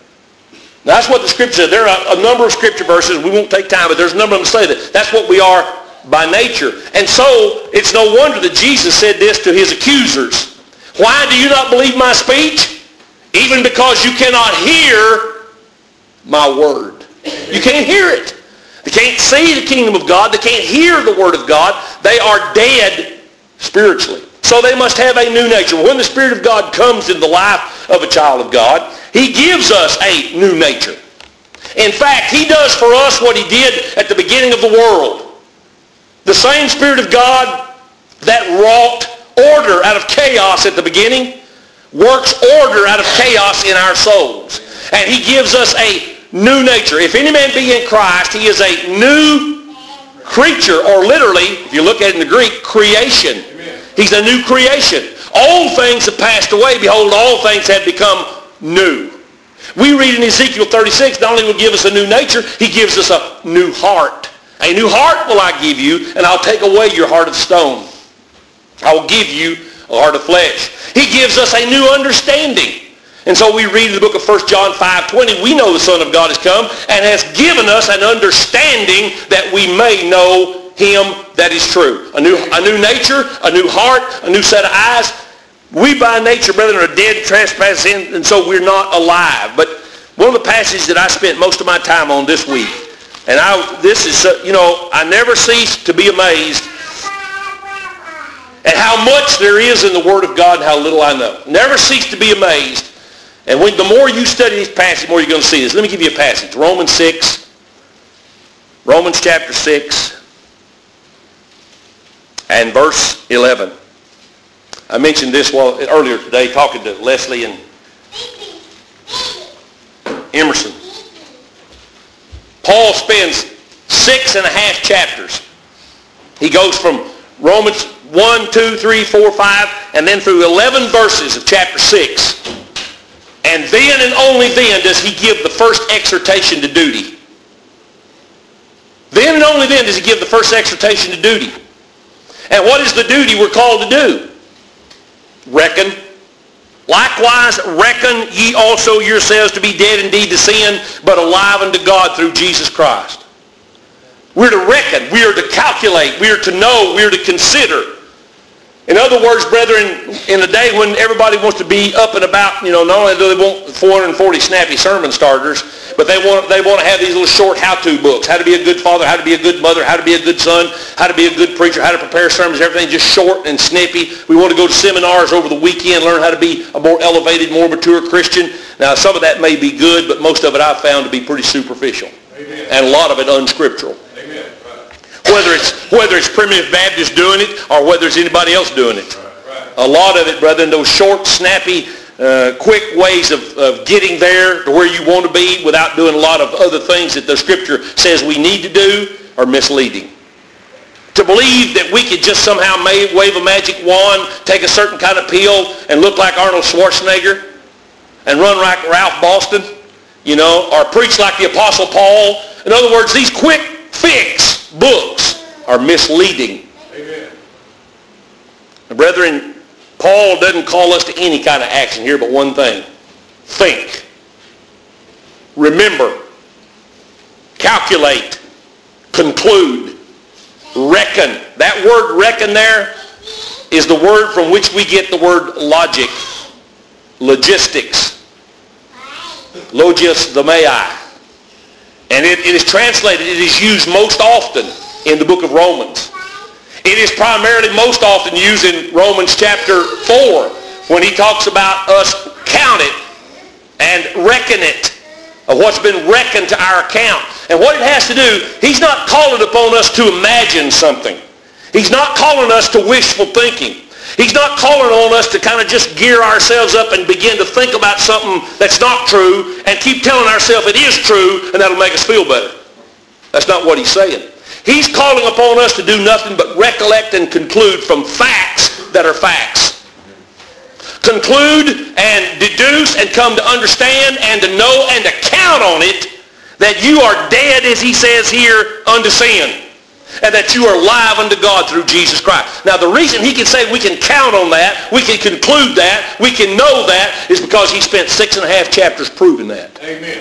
Now, that's what the Scripture says. There are a number of Scripture verses. We won't take time, but there's a number of them that say that. That's what we are by nature. And so it's no wonder that Jesus said this to his accusers. Why do you not believe my speech? Even because you cannot hear my word. You can't hear it. They can't see the kingdom of God. They can't hear the word of God. They are dead spiritually. So they must have a new nature. When the Spirit of God comes into the life of a child of God, he gives us a new nature. In fact, he does for us what he did at the beginning of the world. The same Spirit of God that wrought order out of chaos at the beginning works order out of chaos in our souls. And he gives us a new nature. If any man be in Christ, he is a new creature, or literally, if you look at it in the Greek, creation. Amen. He's a new creation. Old things have passed away. Behold, all things have become new. We read in Ezekiel thirty-six, not only will he give us a new nature, he gives us a new heart. A new heart will I give you, and I'll take away your heart of stone. I will give you a heart of flesh. He gives us a new understanding. And so we read in the book of First John five twenty, we know the Son of God has come and has given us an understanding that we may know him that is true. A new, a new nature, a new heart, a new set of eyes. We by nature, brethren, are dead, trespass in, and so we're not alive. But one of the passages that I spent most of my time on this week, and I, this is, uh, you know, I never cease to be amazed at how much there is in the Word of God and how little I know. Never cease to be amazed. And when, the more you study this passage, the more you're going to see this. Let me give you a passage. Romans six. Romans chapter six. And verse eleven. I mentioned this while, earlier today talking to Leslie and Emerson. Paul spends six and a half chapters. He goes from Romans one, two, three, four, five, and then through eleven verses of chapter six. And then and only then does he give the first exhortation to duty. Then and only then does he give the first exhortation to duty. And what is the duty we're called to do? Reckon. Likewise, reckon ye also yourselves to be dead indeed to sin, but alive unto God through Jesus Christ. We're to reckon. We are to calculate. We are to know. We are to consider. In other words, brethren, in a day when everybody wants to be up and about, you know, not only do they want four hundred forty snappy sermon starters, but they want they want to have these little short how-to books. How to be a good father, how to be a good mother, how to be a good son, how to be a good preacher, how to prepare sermons, everything just short and snippy. We want to go to seminars over the weekend, learn how to be a more elevated, more mature Christian. Now, some of that may be good, but most of it I've found to be pretty superficial. Amen. And a lot of it unscriptural. Amen. Whether it's, whether it's Primitive Baptists doing it or whether it's anybody else doing it. A lot of it, brethren, those short, snappy, uh, quick ways of, of getting there to where you want to be without doing a lot of other things that the Scripture says we need to do are misleading. To believe that we could just somehow wave a magic wand, take a certain kind of pill, and look like Arnold Schwarzenegger, and run like Ralph Boston, you know, or preach like the Apostle Paul. In other words, these quick fix books are misleading. Amen. Brethren, Paul doesn't call us to any kind of action here but one thing. Think. Remember. Calculate. Conclude. Reckon. That word reckon there is the word from which we get the word logic. Logistics. Logios themai. And it, it is translated, it is used most often in the book of Romans. It is primarily most often used in Romans chapter four when he talks about us count it and reckon it, of what's been reckoned to our account. And what it has to do, he's not calling upon us to imagine something. He's not calling us to wishful thinking. He's not calling on us to kind of just gear ourselves up and begin to think about something that's not true and keep telling ourselves it is true and that'll make us feel better. That's not what he's saying. He's calling upon us to do nothing but recollect and conclude from facts that are facts. Conclude and deduce and come to understand and to know and to count on it that you are dead, as he says here, unto sin. And that you are alive unto God through Jesus Christ. Now the reason he can say we can count on that, we can conclude that, we can know that, is because he spent six and a half chapters proving that. Amen.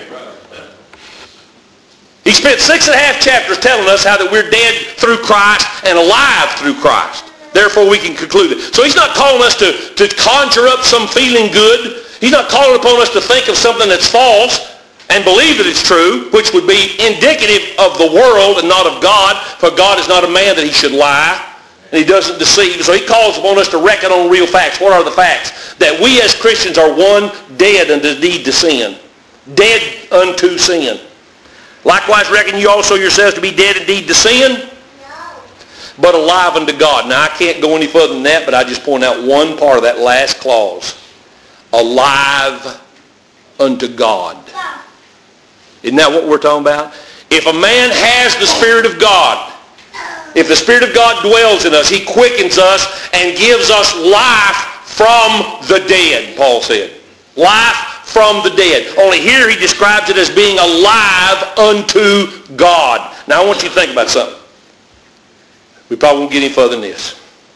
He spent six and a half chapters telling us how that we're dead through Christ and alive through Christ. Therefore we can conclude it. So he's not calling us to, to conjure up some feeling good. He's not calling upon us to think of something that's false and believe that it's true, which would be indicative of the world and not of God, for God is not a man that he should lie, and he doesn't deceive. So he calls upon us to reckon on real facts. What are the facts? That we as Christians are, one, dead unto deed to sin. Dead unto sin. Likewise, reckon you also yourselves to be dead indeed to sin, but alive unto God. Now, I can't go any further than that, but I just point out one part of that last clause. Alive unto God. Isn't that what we're talking about? If a man has the Spirit of God, if the Spirit of God dwells in us, he quickens us and gives us life from the dead, Paul said. Life from the dead. Only here he describes it as being alive unto God. Now I want you to think about something. We probably won't get any further than this.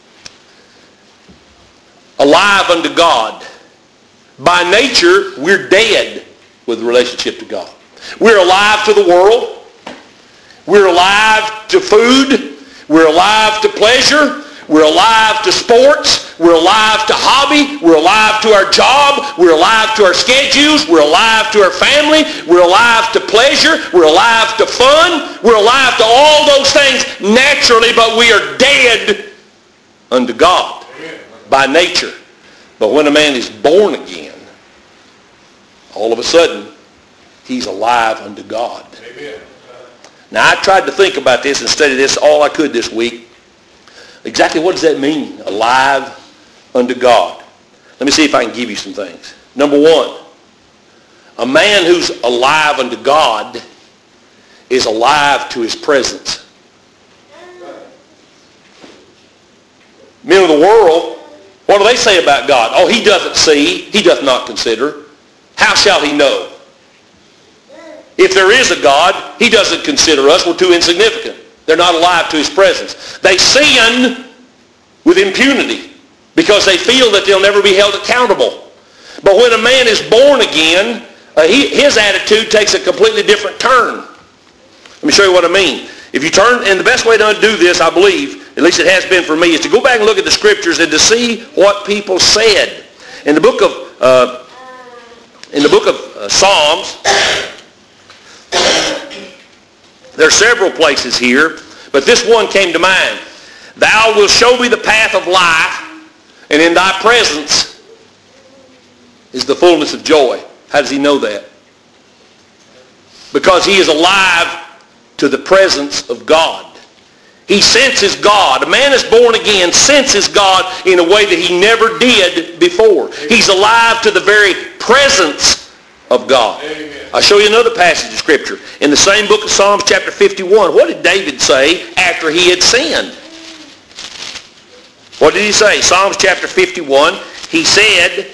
Alive unto God. By nature, we're dead with relationship to God. We're alive to the world. We're alive to food. We're alive to pleasure. We're alive to sports. We're alive to hobby. We're alive to our job. We're alive to our schedules. We're alive to our family. We're alive to pleasure. We're alive to fun. We're alive to all those things naturally, but we are dead unto God by nature. But when a man is born again, all of a sudden, he's alive unto God. Amen. Now, I tried to think about this and study this all I could this week. Exactly what does that mean, alive unto God? Let me see if I can give you some things. Number one, a man who's alive unto God is alive to his presence. Men of the world, what do they say about God? Oh, he doesn't see, he doth not consider. How shall he know? If there is a God, he doesn't consider us. We're too insignificant. They're not alive to his presence. They sin with impunity because they feel that they'll never be held accountable. But when a man is born again, uh, he, his attitude takes a completely different turn. Let me show you what I mean. If you turn, and the best way to do this, I believe, at least it has been for me, is to go back and look at the scriptures and to see what people said. In the book of uh, in the book of uh, Psalms, there are several places here, but this one came to mind. Thou wilt show me the path of life, and in thy presence is the fullness of joy. How does he know that? Because he is alive to the presence of God. He senses God. A man is born again, senses God in a way that he never did before. He's alive to the very presence of God. Amen. I'll show you another passage of Scripture. In the same book of Psalms, chapter fifty-one, what did David say after he had sinned? What did he say? Psalms chapter fifty-one, he said,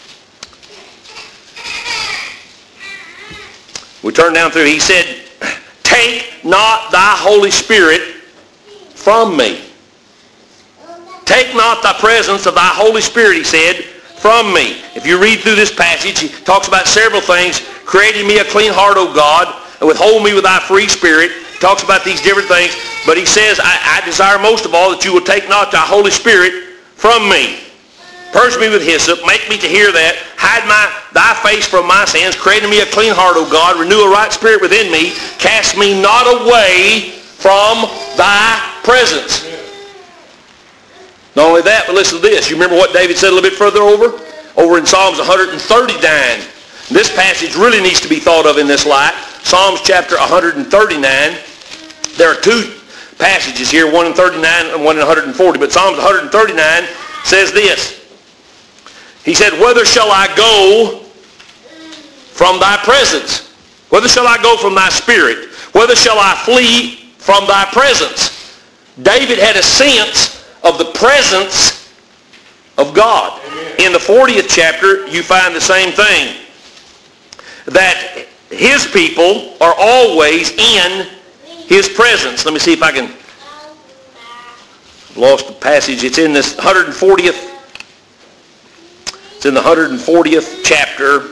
we turn down through, he said, take not thy Holy Spirit from me. Take not thy presence of thy Holy Spirit, he said, from me. If you read through this passage, he talks about several things. Creating me a clean heart, O God, and withhold me with thy free spirit. He talks about these different things. But he says, I, I desire most of all that you will take not thy Holy Spirit from me. Purge me with hyssop, make me to hear that. Hide my thy face from my sins. Create in me a clean heart, O God. Renew a right spirit within me. Cast me not away from thy presence. Not only that, but listen to this. You remember what David said a little bit further over? Over in Psalms one thirty-nine. This passage really needs to be thought of in this light. Psalms chapter one thirty-nine. There are two passages here, one in thirty-nine and one in one forty. But Psalms one thirty-nine says this. He said, whither shall I go from thy presence? Whither shall I go from thy spirit? Whither shall I flee from thy presence? David had a sense of the presence of God. Amen. In the fortieth chapter, you find the same thing. That his people are always in his presence. Let me see if I can... I've lost the passage. It's in this one fortieth. It's in the one fortieth chapter.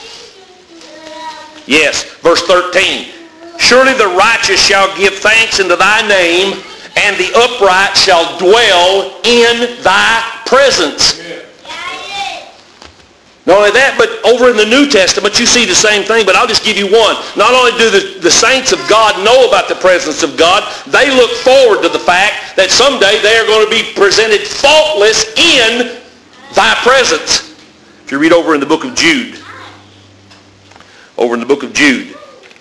Yes, verse thirteen. Surely the righteous shall give thanks unto thy name, and the upright shall dwell in thy presence. Amen. Not only that, but over in the New Testament, you see the same thing, but I'll just give you one. Not only do the, the saints of God know about the presence of God, they look forward to the fact that someday they are going to be presented faultless in thy presence. If you read over in the book of Jude, over in the book of Jude,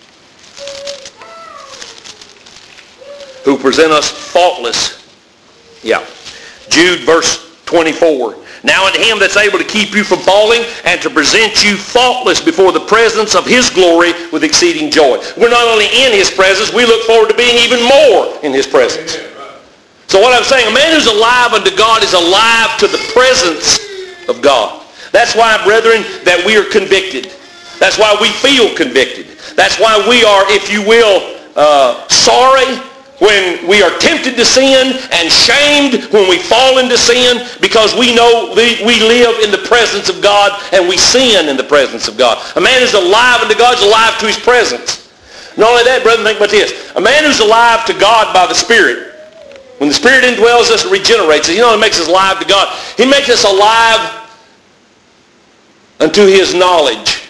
who present us faultless. Yeah. Jude verse twenty-four. Now unto him that's able to keep you from falling and to present you faultless before the presence of his glory with exceeding joy. We're not only in his presence, we look forward to being even more in his presence. So what I'm saying, a man who's alive unto God is alive to the presence of God. That's why, brethren, that we are convicted. That's why we feel convicted. That's why we are, if you will, uh, sorry when we are tempted to sin and shamed when we fall into sin, because we know we, we live in the presence of God and we sin in the presence of God. A man who's alive unto God is alive to his presence. Not only that, brethren, think about this. A man who's alive to God by the Spirit When the Spirit indwells us, it regenerates us. You know, it makes us alive to God. He makes us alive unto his knowledge.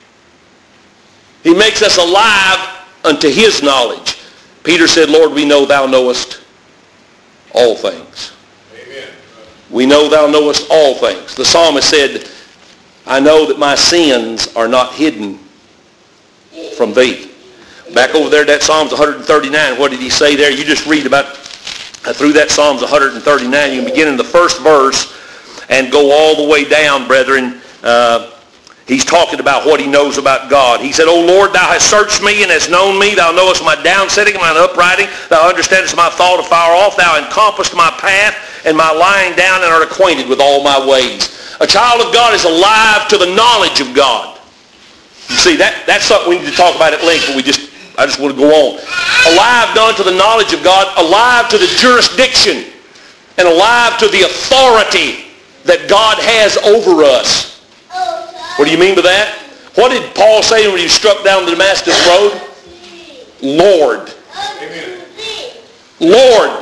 He makes us alive unto his knowledge. Peter said, Lord, we know thou knowest all things. Amen. We know thou knowest all things. The psalmist said, I know that my sins are not hidden from thee. Back over there, that Psalms one thirty-nine, what did he say there? You just read about, uh, through that Psalms one thirty-nine, you can begin in the first verse and go all the way down, brethren. Uh, He's talking about what he knows about God. He said, O Lord, thou hast searched me and hast known me. Thou knowest my downsetting and mine uprising. Thou understandest my thought afar off. Thou encompassest my path and my lying down, and art acquainted with all my ways. A child of God is alive to the knowledge of God. You see, that, that's something we need to talk about at length, but we just, I just want to go on. Alive done to the knowledge of God, alive to the jurisdiction, and alive to the authority that God has over us. What do you mean by that? What did Paul say when he was struck down the Damascus road? Lord. Amen. Lord.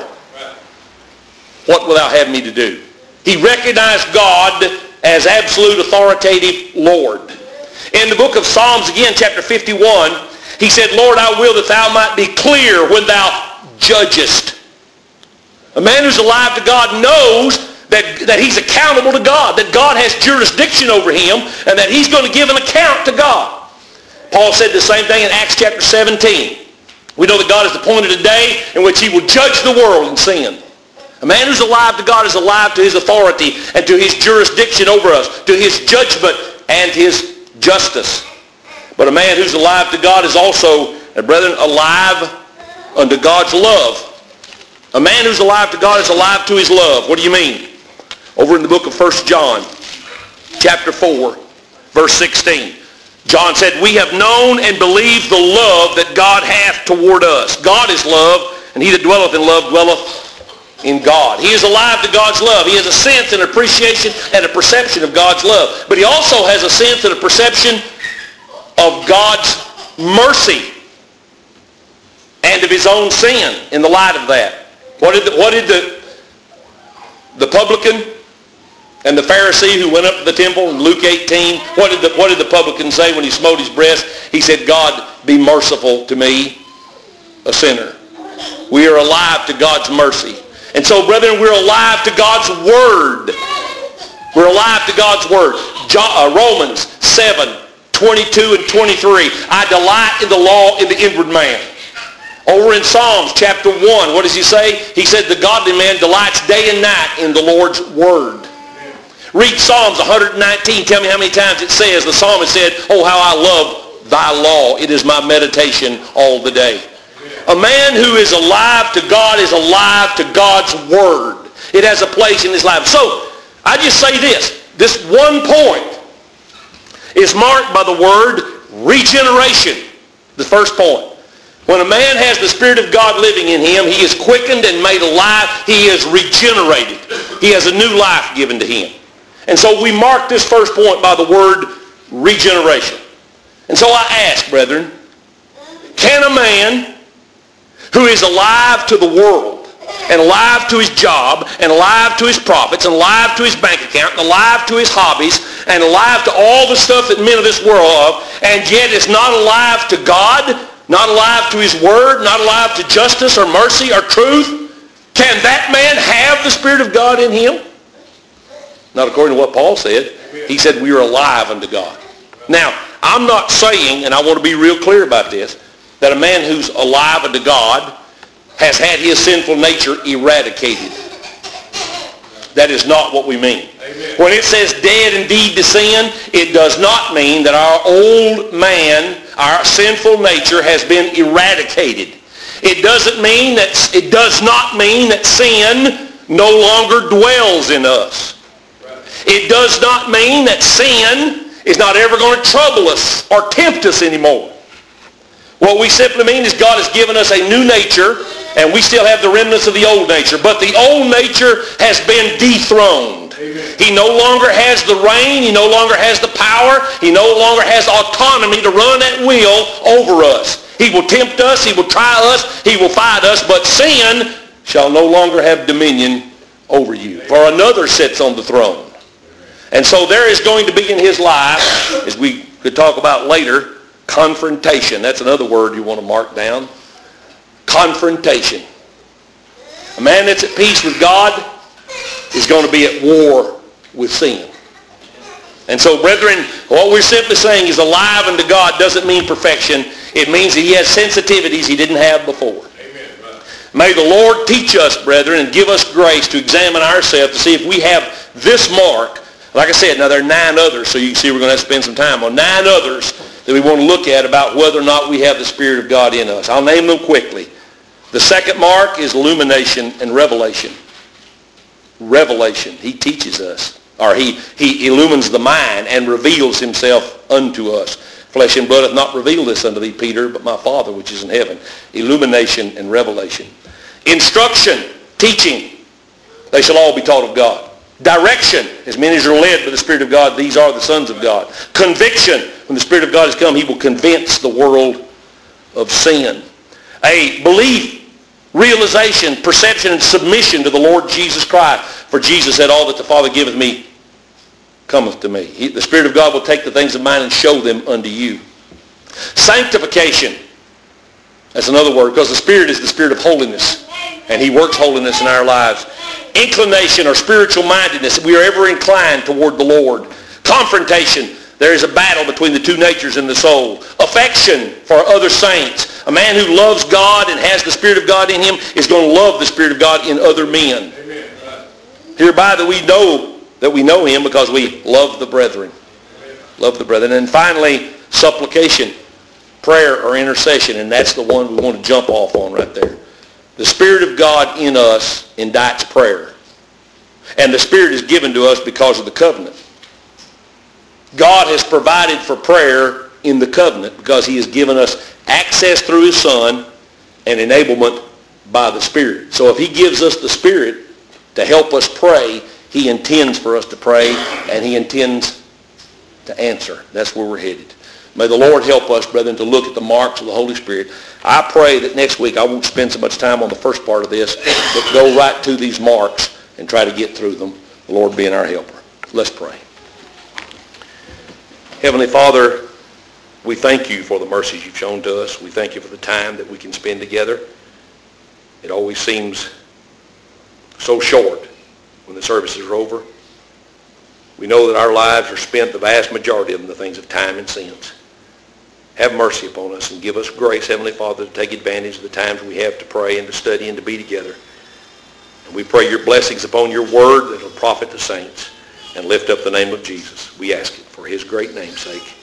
What will thou have me to do? He recognized God as absolute authoritative Lord. In the book of Psalms, again, chapter fifty-one, he said, Lord, I will that thou might be clear when thou judgest. A man who's alive to God knows That, that he's accountable to God, that God has jurisdiction over him, and that he's going to give an account to God. Paul said the same thing in Acts chapter seventeen. We know that God has appointed a day in which he will judge the world in sin. A man who's alive to God is alive to his authority and to his jurisdiction over us, to his judgment and his justice. But a man who's alive to God is also, brethren, alive unto God's love. A man who's alive to God is alive to his love. What do you mean? Over in the book of First John, chapter four, verse sixteen. John said, we have known and believed the love that God hath toward us. God is love, and he that dwelleth in love dwelleth in God. He is alive to God's love. He has a sense and appreciation and a perception of God's love. But he also has a sense and a perception of God's mercy and of his own sin in the light of that. What did the, what did the, the publican and the Pharisee who went up to the temple in Luke eighteen, what did, the, what did the publican say when he smote his breast? He said, God, be merciful to me, a sinner. We are alive to God's mercy. And so, brethren, we're alive to God's Word. We're alive to God's Word. John, uh, Romans seven, twenty-two and twenty-three. I delight in the law in the inward man. Over in Psalms chapter one, what does he say? He said, the godly man delights day and night in the Lord's Word. Read Psalms one nineteen. Tell me how many times it says, the psalmist said, oh, how I love thy law. It is my meditation all the day. A man who is alive to God is alive to God's Word. It has a place in his life. So, I just say this. This one point is marked by the word regeneration. The first point. When a man has the Spirit of God living in him, he is quickened and made alive. He is regenerated. He has a new life given to him. And so we mark this first point by the word regeneration. And so I ask, brethren, can a man who is alive to the world and alive to his job and alive to his profits and alive to his bank account and alive to his hobbies and alive to all the stuff that men of this world have, and yet is not alive to God, not alive to his Word, not alive to justice or mercy or truth, can that man have the Spirit of God in him? Not according to what Paul said. He said we are alive unto God. Now, I'm not saying, and I want to be real clear about this, that a man who's alive unto God has had his sinful nature eradicated. That is not what we mean. Amen. When it says dead indeed to sin, it does not mean that our old man, our sinful nature has been eradicated. It doesn't mean that, it does not mean that sin no longer dwells in us. It does not mean that sin is not ever going to trouble us or tempt us anymore. What we simply mean is God has given us a new nature, and we still have the remnants of the old nature. But the old nature has been dethroned. Amen. He no longer has the reign. He no longer has the power. He no longer has autonomy to run that wheel over us. He will tempt us. He will try us. He will fight us. But sin shall no longer have dominion over you, for another sits on the throne. And so there is going to be in his life, as we could talk about later, confrontation. That's another word you want to mark down. Confrontation. A man that's at peace with God is going to be at war with sin. And so, brethren, what we're simply saying is alive unto God doesn't mean perfection. It means that he has sensitivities he didn't have before. Amen. May the Lord teach us, brethren, and give us grace to examine ourselves to see if we have this mark. Like I said, now there are nine others, so you can see we're going to have to spend some time on nine others that we want to look at about whether or not we have the Spirit of God in us. I'll name them quickly. The second mark is illumination and revelation. Revelation. He teaches us. Or he, he illumines the mind and reveals himself unto us. Flesh and blood hath not revealed this unto thee, Peter, but my Father which is in heaven. Illumination and revelation. Instruction, teaching. They shall all be taught of God. Direction, as many as are led by the Spirit of God, these are the sons of God. Conviction, when the Spirit of God has come, he will convince the world of sin. A belief, realization, perception, and submission to the Lord Jesus Christ. For Jesus said, all that the Father giveth me cometh to me. He, the Spirit of God will take the things of mine and show them unto you. Sanctification. That's another word, because the Spirit is the Spirit of holiness. And he works holiness in our lives. Inclination or spiritual mindedness. We are ever inclined toward the Lord. Confrontation. There is a battle between the two natures in the soul. Affection for other saints. A man who loves God and has the Spirit of God in him is going to love the Spirit of God in other men. Amen. Hereby that we know that we know him because we love the brethren. Amen. Love the brethren. And finally, supplication, prayer or intercession. And that's the one we want to jump off on right there. The Spirit of God in us indicts prayer. And the Spirit is given to us because of the covenant. God has provided for prayer in the covenant because he has given us access through his Son and enablement by the Spirit. So if he gives us the Spirit to help us pray, he intends for us to pray and he intends to answer. That's where we're headed. May the Lord help us, brethren, to look at the marks of the Holy Spirit. I pray that next week I won't spend so much time on the first part of this, but go right to these marks and try to get through them. The Lord being our helper. Let's pray. Heavenly Father, we thank you for the mercies you've shown to us. We thank you for the time that we can spend together. It always seems so short when the services are over. We know that our lives are spent, the vast majority of them, the things of time and sense. Have mercy upon us and give us grace, Heavenly Father, to take advantage of the times we have to pray and to study and to be together. And we pray your blessings upon your word that will profit the saints and lift up the name of Jesus. We ask it for his great name's sake.